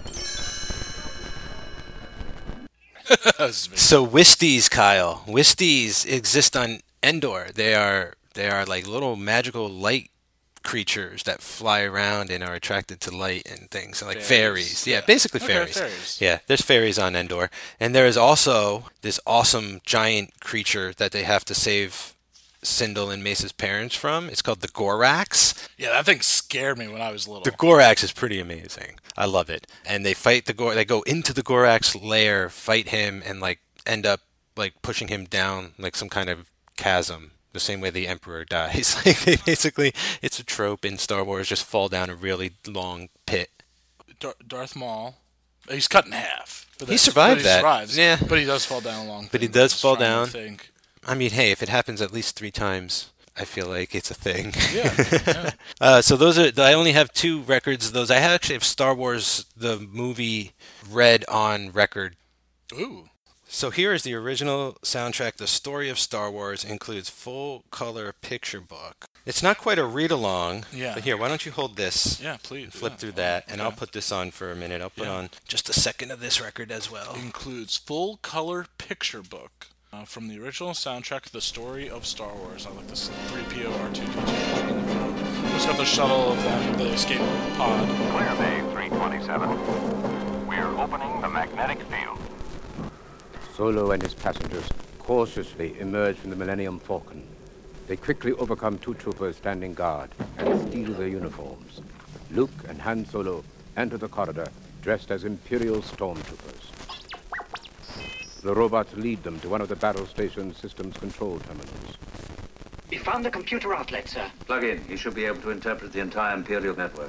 So Wisties, Kyle. Wisties exist on Endor. They are they are like little magical light creatures that fly around and are attracted to light and things, like fairies. Fairies. Yeah, Yeah. basically Okay, fairies. fairies. Yeah, there's fairies on Endor. And there is also this awesome giant creature that they have to save Sindel and Mace's parents from. It's called the Gorax. Yeah, that thing scared me when I was little. The Gorax is pretty amazing. I love it. And they fight the Gor. They go into the Gorax lair, fight him, and like end up like pushing him down like some kind of chasm. The same way the Emperor dies. Like they basically, it's a trope in Star Wars. Just fall down a really long pit. Dar- Darth Maul, he's cut in half. But He that's- survived but he that. survives, Yeah. But he does fall down a long. But he thing, does which is fall trying to down. think. I mean, hey, if it happens at least three times, I feel like it's a thing. Yeah. yeah. uh, so those are. I only have two records of those. I actually have Star Wars the movie read on record. Ooh. So here is the original soundtrack. The Story of Star Wars includes full color picture book. It's not quite a read along. Yeah. But here, why don't you hold this? Yeah, please. Flip yeah. through that, and Okay. I'll put this on for a minute. I'll put Yeah. on just a second of this record as well. Includes full color picture book uh, from the original soundtrack, The Story of Star Wars. I like this three P O R two D two plug in the front. It's got the shuttle of them, the escape pod. Clear Bay three twenty-seven. We're opening the magnetic field. Solo and his passengers cautiously emerge from the Millennium Falcon. They quickly overcome two troopers standing guard and steal their uniforms. Luke and Han Solo enter the corridor dressed as Imperial stormtroopers. The robots lead them to one of the battle station systems control terminals. We found the computer outlet, sir. Plug in. He should be able to interpret the entire Imperial network.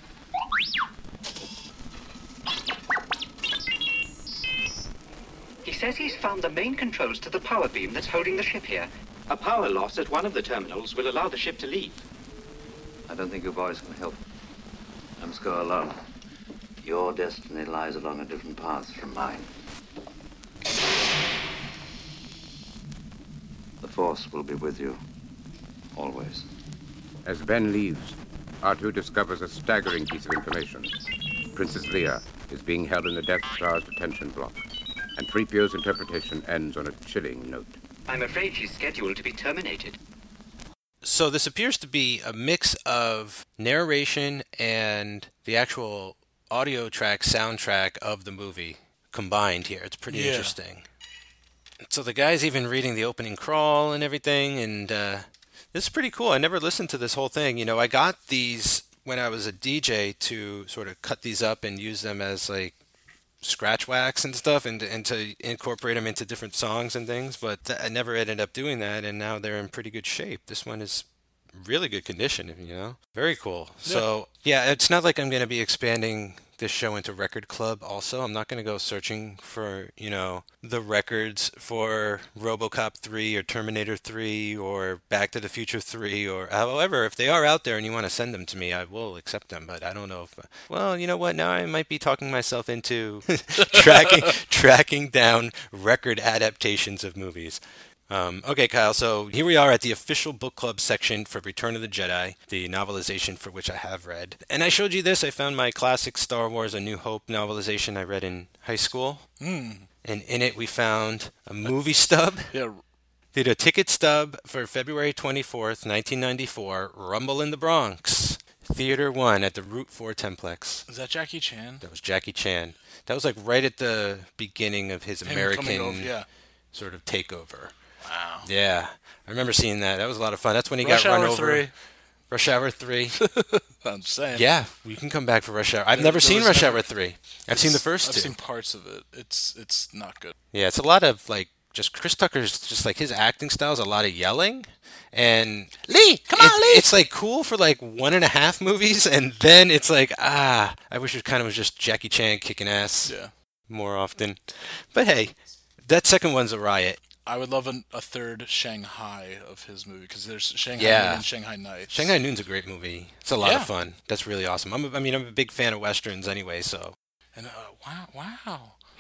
He says he's found the main controls to the power beam that's holding the ship here. A power loss at one of the terminals will allow the ship to leave. I don't think you boys can help. I must go alone. Your destiny lies along a different path from mine. The Force will be with you. Always. As Ben leaves, R two discovers a staggering piece of information. Princess Leia is being held in the Death Star's detention block, and three P O's interpretation ends on a chilling note. I'm afraid she's scheduled to be terminated. So this appears to be a mix of narration and the actual audio track, soundtrack of the movie combined here. It's pretty Yeah. interesting. So the guy's even reading the opening crawl and everything, and uh, this is pretty cool. I never listened to this whole thing. You know, I got these when I was a D J to sort of cut these up and use them as like scratch wax and stuff, and, and to incorporate them into different songs and things, but th- I never ended up doing that, and now they're in pretty good shape. This one is really good condition, you know? Very cool. Yeah. So, yeah, it's not like I'm going to be expanding this show into Record Club also. I'm not going to go searching for, you know, the records for RoboCop three or Terminator three or Back to the Future three, or however, if they are out there and you want to send them to me, I will accept them, but I don't know if, well, you know what, now I might be talking myself into tracking tracking down record adaptations of movies. Um, okay, Kyle, so here we are at the official book club section for Return of the Jedi, the novelization for which I have read. And I showed you this. I found my classic Star Wars A New Hope novelization I read in high school. Mm. And in it we found a movie stub. Yeah. Did a ticket stub for February twenty-fourth, nineteen ninety-four, Rumble in the Bronx, Theater one at the Route four Templex. Is that Jackie Chan? That was Jackie Chan. That was like right at the beginning of his Him American coming over, yeah. sort of takeover. Wow. Yeah, I remember seeing that. That was a lot of fun. That's when he Rush got run Hour over. three. Rush Hour three. I'm saying. Yeah, we can come back for Rush Hour. I've There- never there seen was Rush never- Hour three. I've It's- seen the first I've two. seen parts of it. It's it's not good. Yeah, it's a lot of like just Chris Tucker's just like his acting style is a lot of yelling. And Lee, come on, Lee! It's like cool for like one and a half movies, and then it's like, ah, I wish it kind of was just Jackie Chan kicking ass Yeah. more often. But hey, that second one's a riot. I would love an, a third Shanghai of his movie, because there's Shanghai Yeah. Noon and Shanghai Nights. Shanghai Noon's a great movie. It's a lot Yeah. of fun. That's really awesome. I'm a, I mean, I'm a big fan of westerns anyway, so. And uh, wow, wow.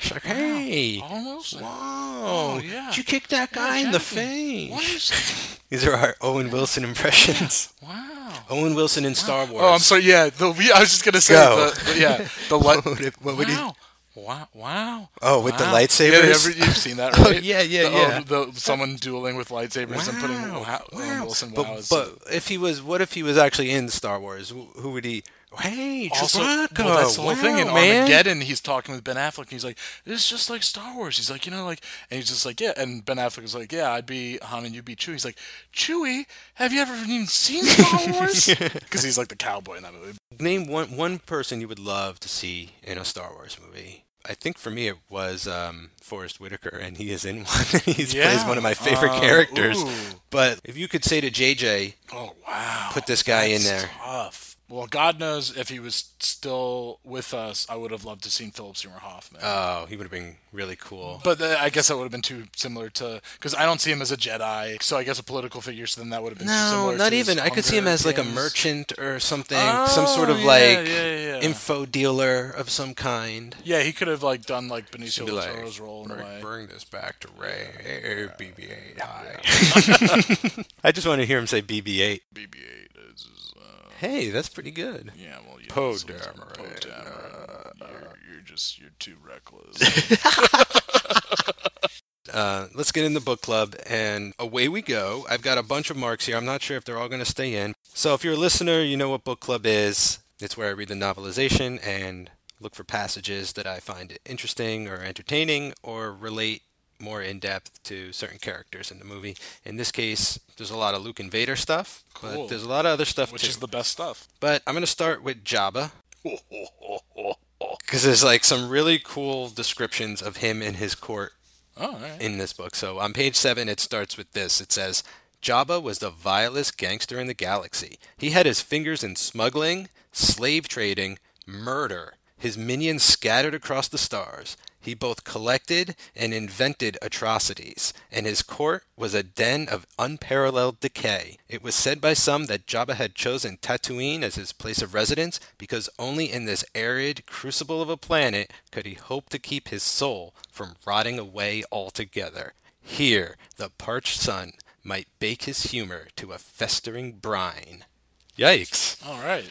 Hey, Wow. Almost. wow. Oh, yeah. Did you kick that Yeah, guy in the Jackie. What face? is These are our Owen Wilson impressions. Wow. Owen Wilson in Star Wars. Oh, I'm sorry. Yeah, the, we, I was just gonna say Go. the, the yeah the le- What would it- what would he- wow, Wow! Wow! Oh, with the wow. lightsabers? Yeah, ever, you've seen that, Oh, right? yeah, yeah, the, yeah. Oh, the, someone dueling with lightsabers Wow, and putting wow, wow. Wilson But, wow. but if he was, what if he was actually in Star Wars? Who, who would he? Hey, Also, Chewbacca! well, that's the whole wow, thing. In man. Armageddon, he's talking with Ben Affleck, and he's like, "It's just like Star Wars." He's like, you know, like, and he's just like, "Yeah." And Ben Affleck is like, "Yeah, I'd be Han, and you'd be Chewie." He's like, "Chewie, have you ever even seen Star Wars?" Because he's like the cowboy in that movie. Name one one person you would love to see in a Star Wars movie. I think for me it was um, Forrest Whitaker, and he is in one. he Yeah. plays one of my favorite Uh, characters. ooh. But if you could say to J J, "Oh wow, put this guy in that's there." Tough. Well, God knows if he was still with us, I would have loved to seen Philip Seymour Hoffman. Oh, he would have been really cool. But uh, I guess that would have been too similar to, because I don't see him as a Jedi, so I guess a political figure. So then that would have been too No, similar. not to his even. I could see him Hunger as like a Games. merchant or something, Oh, some sort of yeah, like yeah, yeah, yeah. info dealer of some kind. Yeah, he could have like done like Benicio Be del like, Toro's role in a way. Bring this back to Ray. Hey, B B eight, hi. I just want to hear him say B B eight. B B eight is. Uh, hey, that's pretty good. Yeah, well, yeah. Poe so it's Dameron. Poe Dameron. You're, you're just you're too reckless. Uh, let's get in the book club, and away we go. I've got a bunch of marks here. I'm not sure if they're all going to stay in. So if you're a listener, you know what book club is. It's where I read the novelization and look for passages that I find interesting or entertaining or relate more in depth to certain characters in the movie. In this case, there's a lot of Luke and Vader stuff, Cool. but there's a lot of other stuff Which too. is the best stuff. But I'm going to start with Jabba. Because there's like some really cool descriptions of him and his court Oh, all right. in this book. So on page seven, it starts with this. It says, Jabba was the vilest gangster in the galaxy. He had his fingers in smuggling, slave trading, murder. His minions scattered across the stars. He both collected and invented atrocities, and his court was a den of unparalleled decay. It was said by some that Jabba had chosen Tatooine as his place of residence because only in this arid crucible of a planet could he hope to keep his soul from rotting away altogether. Here, the parched sun might bake his humor to a festering brine. Yikes. All right.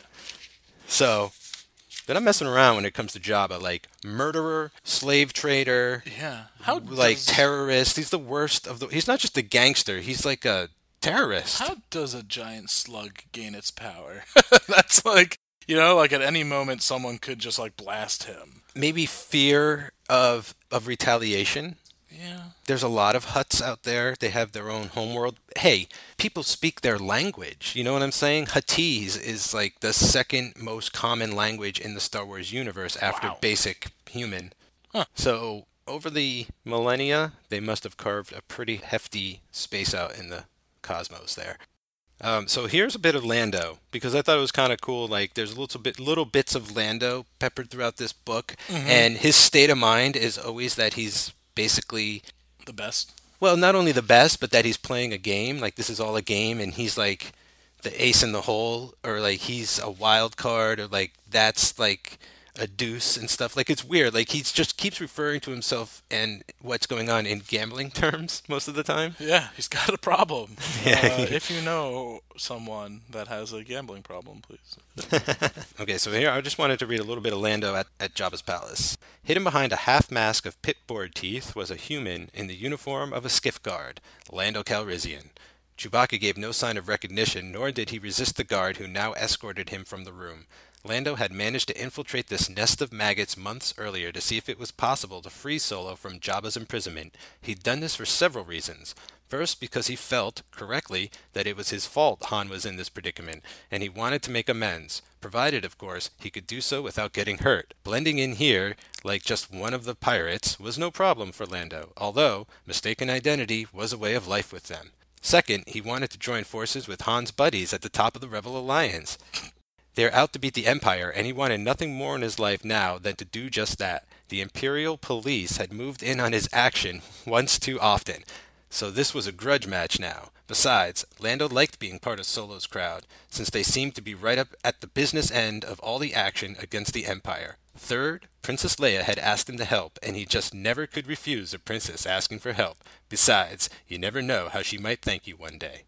So, then I'm messing around when it comes to Jabba, like murderer, slave trader, Yeah. How like does, terrorist. He's the worst of the. He's not just a gangster. He's like a terrorist. How does a giant slug gain its power? That's like, you know, like at any moment someone could just like blast him. Maybe fear of of retaliation. Yeah. There's a lot of Hutts out there. They have their own homeworld. Hey, people speak their language. You know what I'm saying? Huttese is like the second most common language in the Star Wars universe after Wow. basic human. Huh. So over the millennia, they must have carved a pretty hefty space out in the cosmos there. Um, so here's a bit of Lando, because I thought it was kind of cool. Like, there's a little bit, little bits of Lando peppered throughout this book, Mhm. and his state of mind is always that he's basically The best. well, not only the best, but that he's playing a game. Like, this is all a game, and he's like the ace in the hole, or like he's a wild card, or like that's like a deuce and stuff. Like, it's weird. Like, he just keeps referring to himself and what's going on in gambling terms most of the time. Yeah, he's got a problem. Yeah. Uh, if you know someone that has a gambling problem, please. Okay, so here I just wanted to read a little bit of Lando at, at Jabba's palace. Hidden behind a half mask of pit-board teeth was a human in the uniform of a skiff guard, Lando Calrissian. Chewbacca gave no sign of recognition, nor did he resist the guard who now escorted him from the room. Lando had managed to infiltrate this nest of maggots months earlier to see if it was possible to free Solo from Jabba's imprisonment. He'd done this for several reasons. First, because he felt, correctly, that it was his fault Han was in this predicament, and he wanted to make amends, provided, of course, he could do so without getting hurt. Blending in here, like just one of the pirates, was no problem for Lando, although mistaken identity was a way of life with them. Second, he wanted to join forces with Han's buddies at the top of the Rebel Alliance. They're out to beat the Empire, and he wanted nothing more in his life now than to do just that. The Imperial police had moved in on his action once too often, so this was a grudge match now. Besides, Lando liked being part of Solo's crowd, since they seemed to be right up at the business end of all the action against the Empire. Third, Princess Leia had asked him to help, and he just never could refuse a princess asking for help. Besides, you never know how she might thank you one day.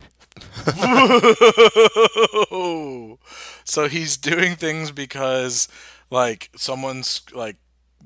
So he's doing things because, like, someone's like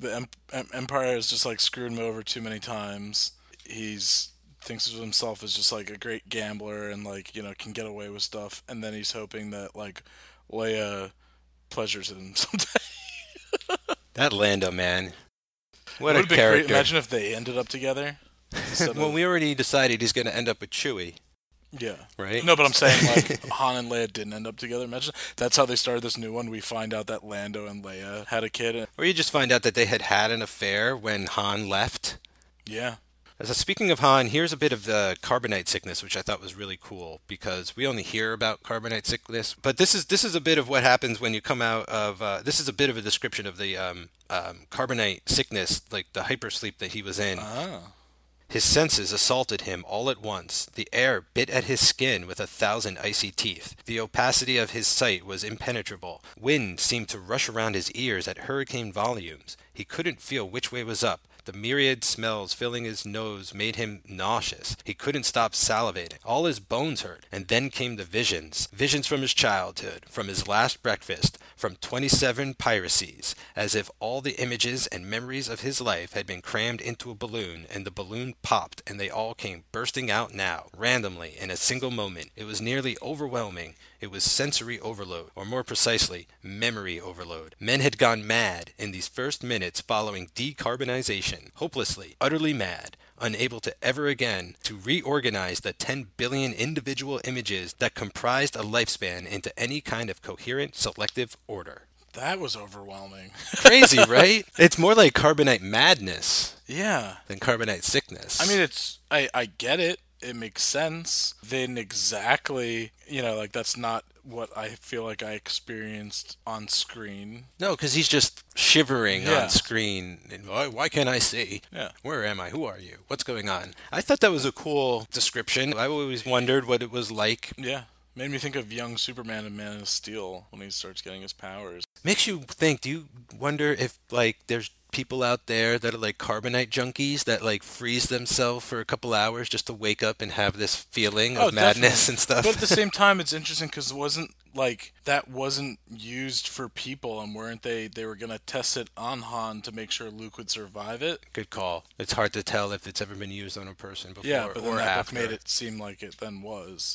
the em- em- Empire has just like screwed him over too many times. He's thinks of himself as just like a great gambler and like, you know, can get away with stuff, and then he's hoping that like Leia pleasures him someday. That Lando, man. What It a been character. Great. Imagine if they ended up together. Well, of... we already decided he's going to end up with Chewie. Yeah. Right? No, but I'm saying, like, Han and Leia didn't end up together. Imagine that's how they started this new one. We find out that Lando and Leia had a kid. Or you just find out that they had had an affair when Han left. Yeah. So speaking of Han, here's a bit of the carbonite sickness, which I thought was really cool because we only hear about carbonite sickness. But this is this is a bit of what happens when you come out of. Uh, this is a bit of a description of the um, um, carbonite sickness, like the hypersleep that he was in. Ah. His senses assaulted him all at once. The air bit at his skin with a thousand icy teeth. The opacity of his sight was impenetrable. Wind seemed to rush around his ears at hurricane volumes. He couldn't feel which way was up. The myriad smells filling his nose made him nauseous. He couldn't stop salivating. All his bones hurt. And then came the visions. Visions from his childhood, from his last breakfast, from twenty-seven piracies, as if all the images and memories of his life had been crammed into a balloon, and the balloon popped, and they all came bursting out now, randomly, in a single moment. It was nearly overwhelming. It was sensory overload, or more precisely, memory overload. Men had gone mad in these first minutes following decarbonization, hopelessly, utterly mad, unable to ever again to reorganize the ten billion individual images that comprised a lifespan into any kind of coherent, selective order. That was overwhelming. Crazy, right? It's more like carbonite madness. Yeah. Than carbonite sickness. I mean, it's I, I get it. It makes sense. Then exactly, you know, like that's not what I feel like I experienced on screen. No, because he's just shivering yeah. on screen. And why, why can't I see? Yeah. Where am I? Who are you? What's going on? I thought that was a cool description. I always wondered what it was like. Yeah. Made me think of young Superman and Man of Steel when he starts getting his powers. Makes you think, do you wonder if, like, there's people out there that are like carbonite junkies that like freeze themselves for a couple hours just to wake up and have this feeling of oh, madness definitely. and stuff? But at the same time, it's interesting because it wasn't like that wasn't used for people, and weren't they? They were going to test it on Han to make sure Luke would survive it. Good call. It's hard to tell if it's ever been used on a person before yeah, but then or that after. book made it seem like it then was.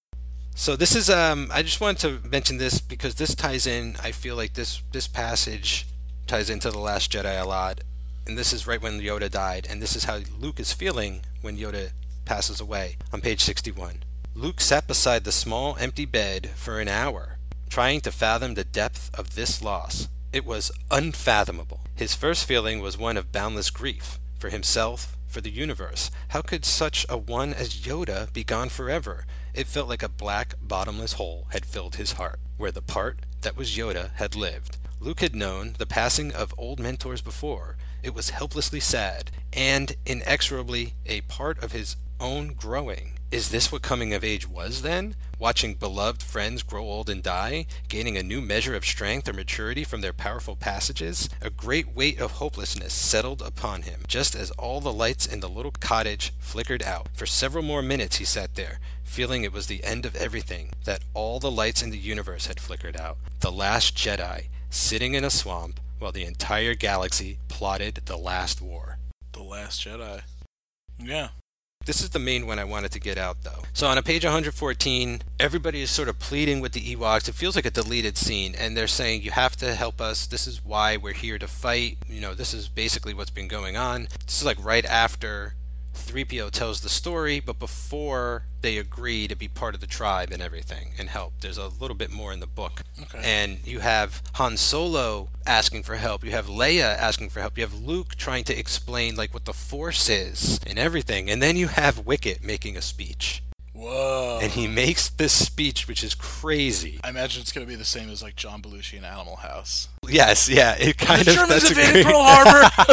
So this is, um, I just wanted to mention this because this ties in, I feel like this, this passage ties into The Last Jedi a lot. And this is right when Yoda died. And this is how Luke is feeling when Yoda passes away on page sixty-one. Luke sat beside the small empty bed for an hour, trying to fathom the depth of this loss. It was unfathomable. His first feeling was one of boundless grief for himself, for the universe. How could such a one as Yoda be gone forever? It felt like a black, bottomless hole had filled his heart, where the part that was Yoda had lived. Luke had known the passing of old mentors before. It was helplessly sad, and inexorably a part of his own growing. Is this what coming of age was then? Watching beloved friends grow old and die, gaining a new measure of strength or maturity from their powerful passages? A great weight of hopelessness settled upon him, just as all the lights in the little cottage flickered out. For several more minutes he sat there, feeling it was the end of everything, that all the lights in the universe had flickered out. The Last Jedi, sitting in a swamp, while the entire galaxy plotted the last war. The Last Jedi. Yeah. This is the main one I wanted to get out, though. So on a page one fourteen, everybody is sort of pleading with the Ewoks. It feels like a deleted scene, and they're saying, you have to help us. This is why we're here to fight. You know, this is basically what's been going on. This is like right after three P O tells the story, but before they agree to be part of the tribe and everything and help. There's a little bit more in the book. Okay. And you have Han Solo asking for help. You have Leia asking for help. You have Luke trying to explain like what the Force is and everything. And then you have Wicket making a speech. Whoa. And he makes this speech, which is crazy. I imagine it's going to be the same as like John Belushi in Animal House. Yes, yeah. It kind the of Germans that's invaded great... Pearl Harbor.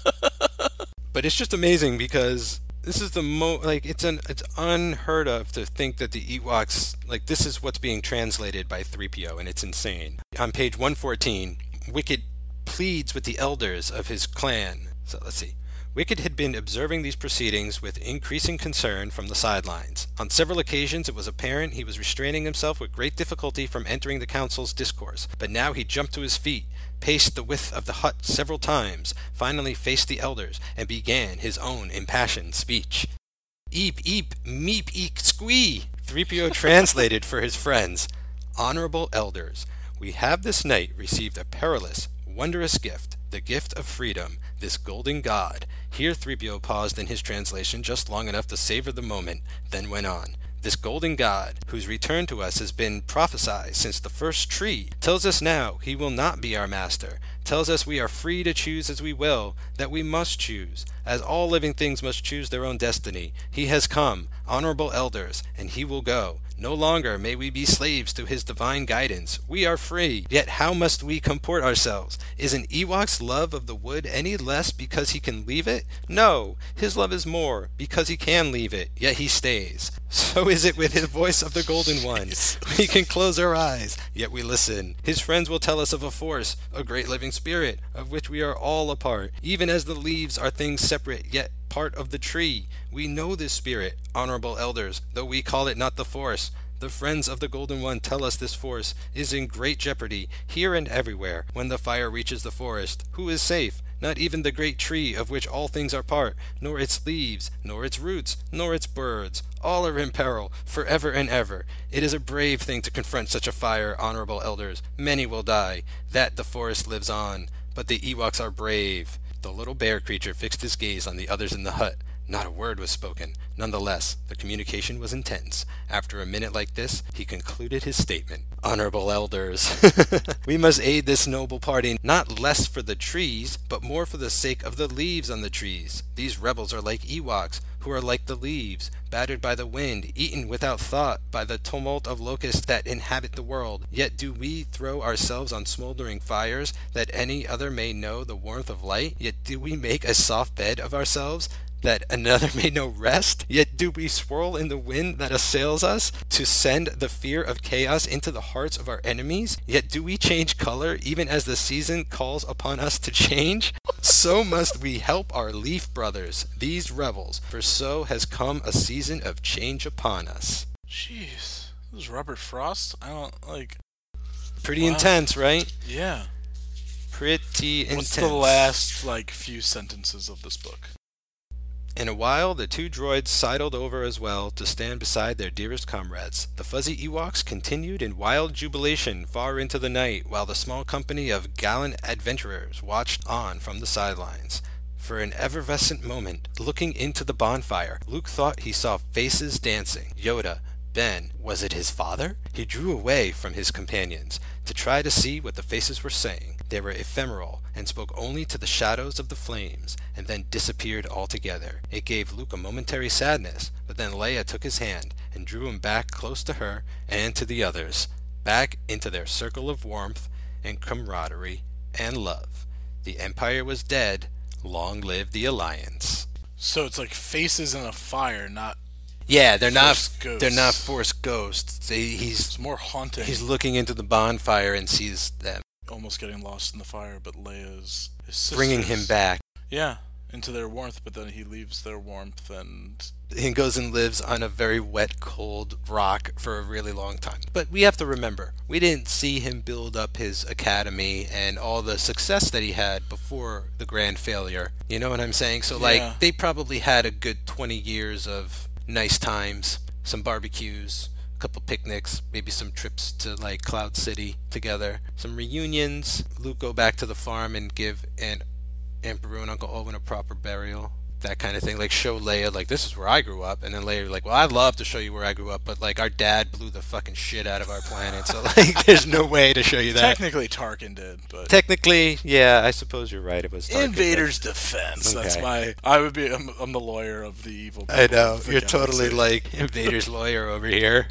But it's just amazing because this is the mo like it's an it's unheard of to think that the Ewoks, like, this is what's being translated by three P O, and it's insane. On page one fourteen, Wicket pleads with the elders of his clan. So let's see. Wicket had been observing these proceedings with increasing concern from the sidelines. On several occasions it was apparent he was restraining himself with great difficulty from entering the council's discourse, but now he jumped to his feet, paced the width of the hut several times, finally faced the elders, and began his own impassioned speech. Eep, eep, meep, eek, squee, three P O translated for his friends. Honorable elders, we have this night received a perilous, wondrous gift, the gift of freedom, this golden god. Here three P O paused in his translation just long enough to savor the moment, then went on. This golden god, whose return to us has been prophesied since the first tree, tells us now he will not be our master, tells us we are free to choose as we will, that we must choose, as all living things must choose their own destiny. He has come, honorable elders, and he will go. No longer may we be slaves to his divine guidance. We are free. Yet how must we comport ourselves? Is an Ewok's love of the wood any less because he can leave it? No, his love is more, because he can leave it, yet he stays. So is it with the voice of the Golden One. We can close our eyes, yet we listen. His friends will tell us of a force, a great living spirit, of which we are all a part, even as the leaves are things separate, yet part of the tree. We know this spirit, honorable elders, though we call it not the force. The friends of the Golden One tell us this force is in great jeopardy, here and everywhere. When the fire reaches the forest, who is safe? Not even the great tree of which all things are part, nor its leaves, nor its roots, nor its birds. All are in peril, forever and ever. It is a brave thing to confront such a fire, honorable elders. Many will die. That the forest lives on. But the Ewoks are brave. The little bear creature fixed his gaze on the others in the hut. Not a word was spoken. Nonetheless, the communication was intense. After a minute like this, he concluded his statement. Honorable elders, we must aid this noble party, not less for the trees, but more for the sake of the leaves on the trees. These rebels are like Ewoks, who are like the leaves, battered by the wind, eaten without thought by the tumult of locusts that inhabit the world. Yet do we throw ourselves on smoldering fires, that any other may know the warmth of light? Yet do we make a soft bed of ourselves, that another may know rest? Yet do we swirl in the wind that assails us, to send the fear of chaos into the hearts of our enemies? Yet do we change color, even as the season calls upon us to change? So must we help our leaf brothers, these rebels, for so has come a season of change upon us. Jeez, this is Robert Frost? I don't, like... Pretty wow. intense, right? Yeah. Pretty intense. What's the last, like, few sentences of this book? In a while, the two droids sidled over as well to stand beside their dearest comrades. The fuzzy Ewoks continued in wild jubilation far into the night, while the small company of gallant adventurers watched on from the sidelines. For an effervescent moment, looking into the bonfire, Luke thought he saw faces dancing. Yoda, Ben, was it his father? He drew away from his companions to try to see what the faces were saying. They were ephemeral and spoke only to the shadows of the flames, and then disappeared altogether. It gave Luke a momentary sadness, but then Leia took his hand and drew him back close to her and to the others, back into their circle of warmth and camaraderie and love. The Empire was dead. Long live the Alliance. So it's like faces in a fire, not Yeah, they're not ghosts. they're not forced ghosts. They, he's It's more haunting. He's looking into the bonfire and sees them, Almost getting lost in the fire, but Leia's his sisters, bringing him back. Yeah, into their warmth, but then he leaves their warmth and He goes and lives on a very wet, cold rock for a really long time. But we have to remember, we didn't see him build up his academy and all the success that he had before the grand failure. You know what I'm saying? So, Yeah. like, they probably had a good twenty years of nice times, some barbecues, a couple picnics, maybe some trips to, like, Cloud City together, some reunions. Luke go back to the farm and give Aunt, Aunt Beru and Uncle Owen a proper burial. That kind of thing, like show Leia, like, this is where I grew up, and then Leia like, well, I'd love to show you where I grew up, but like our dad blew the fucking shit out of our planet, so like there's no way to show you that. Technically Tarkin did, but Technically, yeah, I suppose you're right, it was Tarkin. Invader's but... defense. Okay. That's my. I would be. I'm, I'm the lawyer of the evil. I people know, of the you're galaxy. totally like Invader's lawyer over here.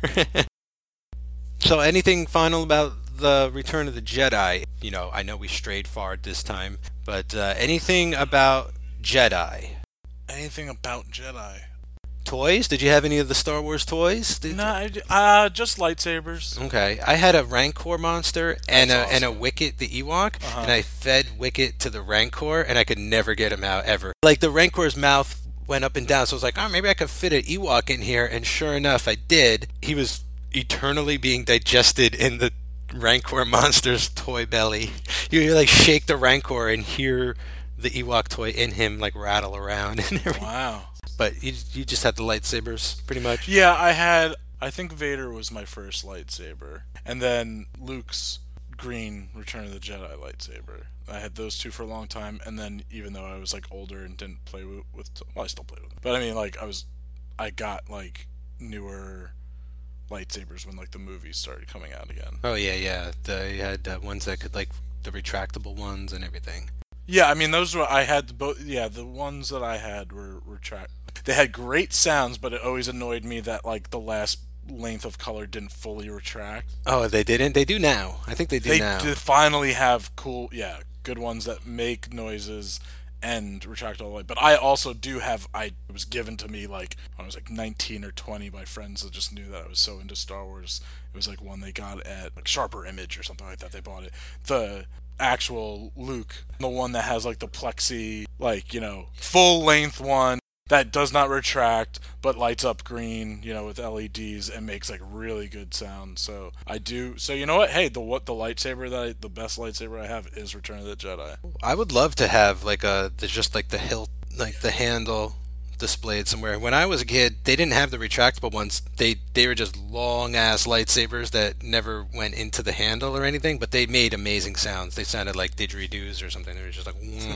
So anything final about the Return of the Jedi? You know, I know we strayed far this time, but uh, anything about Jedi? Anything about Jedi? Toys? Did you have any of the Star Wars toys? Did... No, I, uh, just lightsabers. Okay, I had a Rancor monster and a That's awesome. and a Wicket the Ewok, Uh-huh. and I fed Wicket to the Rancor, and I could never get him out ever. Like the Rancor's mouth went up and down, so I was like, oh, maybe I could fit an Ewok in here, and sure enough, I did. He was eternally being digested in the Rancor monster's toy belly. You like shake the Rancor and hear the Ewok toy in him like rattle around and everything. Wow. But you you just had the lightsabers, pretty much? Yeah, I had... I think Vader was my first lightsaber. And then Luke's green Return of the Jedi lightsaber. I had those two for a long time, and then even though I was like older and didn't play with... with well, I still play with them. But I mean, like, I was... I got, like, newer lightsabers when, like, the movies started coming out again. Oh, yeah, yeah. They had uh, ones that could, like, the retractable ones and everything. Yeah, I mean, those were... I had both... Yeah, the ones that I had were retract... They had great sounds, but it always annoyed me that, like, the last length of color didn't fully retract. Oh, they didn't? They do now. I think they do they now. They finally have cool, yeah, good ones that make noises and retract all the way. But I also do have, I it was given to me like, when I was like nineteen or twenty by friends that just knew that I was so into Star Wars. It was like one they got at like Sharper Image or something like that. They bought it. The actual Luke, the one that has like the plexi, like, you know, full length one that does not retract but lights up green, you know, with L E Ds and makes like really good sound. So I do. So you know what? Hey, the what the lightsaber that I, the best lightsaber I have is Return of the Jedi. I would love to have like a the, just like the hilt, like the handle displayed somewhere. When I was a kid, they didn't have the retractable ones. They they were just long ass lightsabers that never went into the handle or anything, but they made amazing sounds. They sounded like didgeridoos or something. They were just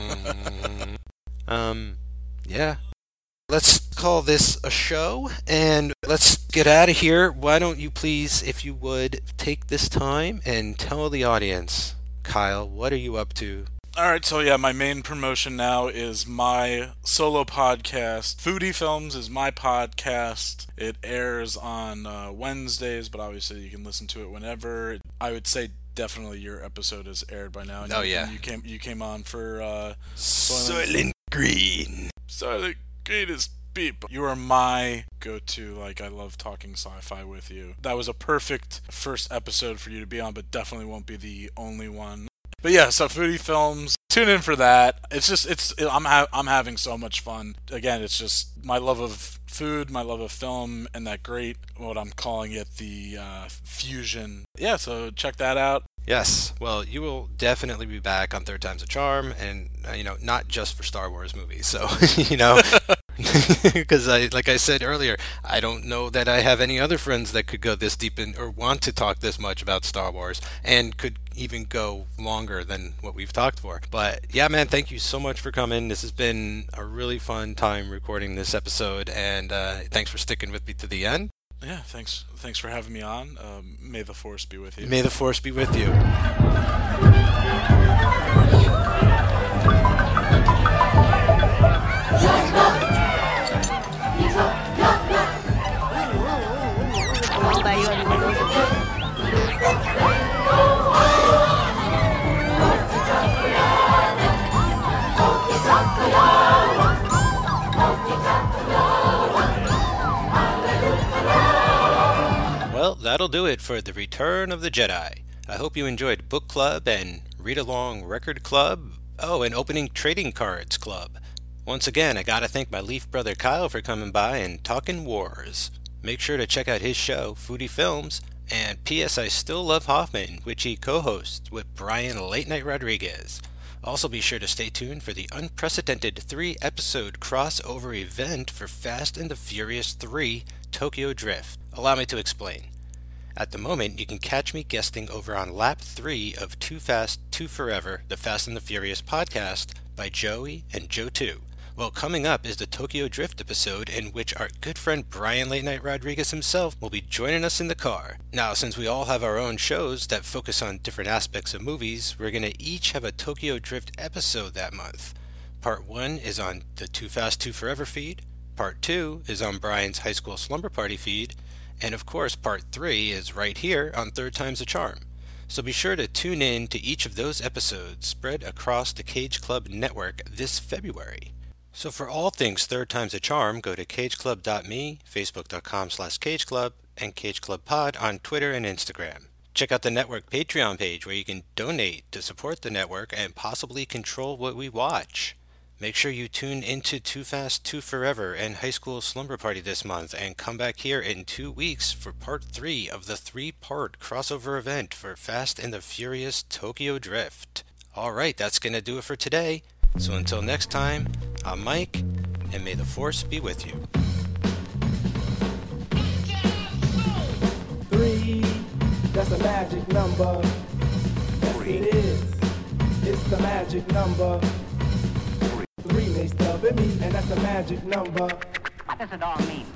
like um yeah. Let's call this a show, and let's get out of here. Why don't you please, if you would, take this time and tell the audience, Kyle, what are you up to? Alright, so yeah, my main promotion now is my solo podcast. Foodie Films is my podcast. It airs on uh, Wednesdays, but obviously you can listen to it whenever. I would say definitely your episode is aired by now. And oh, you, yeah. You came, you came on for uh, Soylent Green. Soylent Greatest people. You are my go-to. Like, I love talking sci-fi with you. That was a perfect first episode for you to be on, but definitely won't be the only one. But yeah, so Foodie Films, tune in for that. It's just, it's, I'm, ha- I'm having so much fun. Again, it's just my love of food, my love of film, and that great, what I'm calling it, the uh, fusion. Yeah, so check that out. Yes, well, you will definitely be back on Third Time's a Charm, and, uh, you know, not just for Star Wars movies, so, you know, because I, like I said earlier, I don't know that I have any other friends that could go this deep in, or want to talk this much about Star Wars, and could even go longer than what we've talked for. But, yeah, man, thank you so much for coming. This has been a really fun time recording this episode, and uh, thanks for sticking with me to the end. Yeah, thanks Thanks for having me on. Um, may the Force be with you. May the Force be with you. Well, that'll do it for The Return of the Jedi. I hope you enjoyed Book Club and Read Along Record Club. Oh, and Opening Trading Cards Club. Once again, I gotta thank my Leaf brother Kyle for coming by and talking wars. Make sure to check out his show, Foodie Films, and P S I Still Love Hoffman, which he co-hosts with Brian Late Night Rodriguez. Also be sure to stay tuned for the unprecedented three-episode crossover event for Fast and the Furious three Tokyo Drift. Allow me to explain. At the moment, you can catch me guesting over on Lap three of Too Fast, Too Forever, the Fast and the Furious podcast by Joey and Joe two. Well, coming up is the Tokyo Drift episode in which our good friend Brian Late Night Rodriguez himself will be joining us in the car. Now, since we all have our own shows that focus on different aspects of movies, we're going to each have a Tokyo Drift episode that month. Part one is on the Too Fast, Too Forever feed. Part two is on Brian's High School Slumber Party feed. And of course, part three is right here on Third Time's a Charm. So be sure to tune in to each of those episodes spread across the Cage Club network this February. So for all things Third Time's a Charm, go to cage club dot me, facebook dot com slash cageclub, and cageclubpod on Twitter and Instagram. Check out the network Patreon page where you can donate to support the network and possibly control what we watch. Make sure you tune into Too Fast, Too Forever and High School Slumber Party this month, and come back here in two weeks for part three of the three-part crossover event for Fast and the Furious Tokyo Drift. Alright, that's gonna do it for today. So until next time, I'm Mike, and may the Force be with you. Three, that's a magic number. Yes, it is. It's the magic number. Three makes love at me, and that's a magic number. What does it all mean?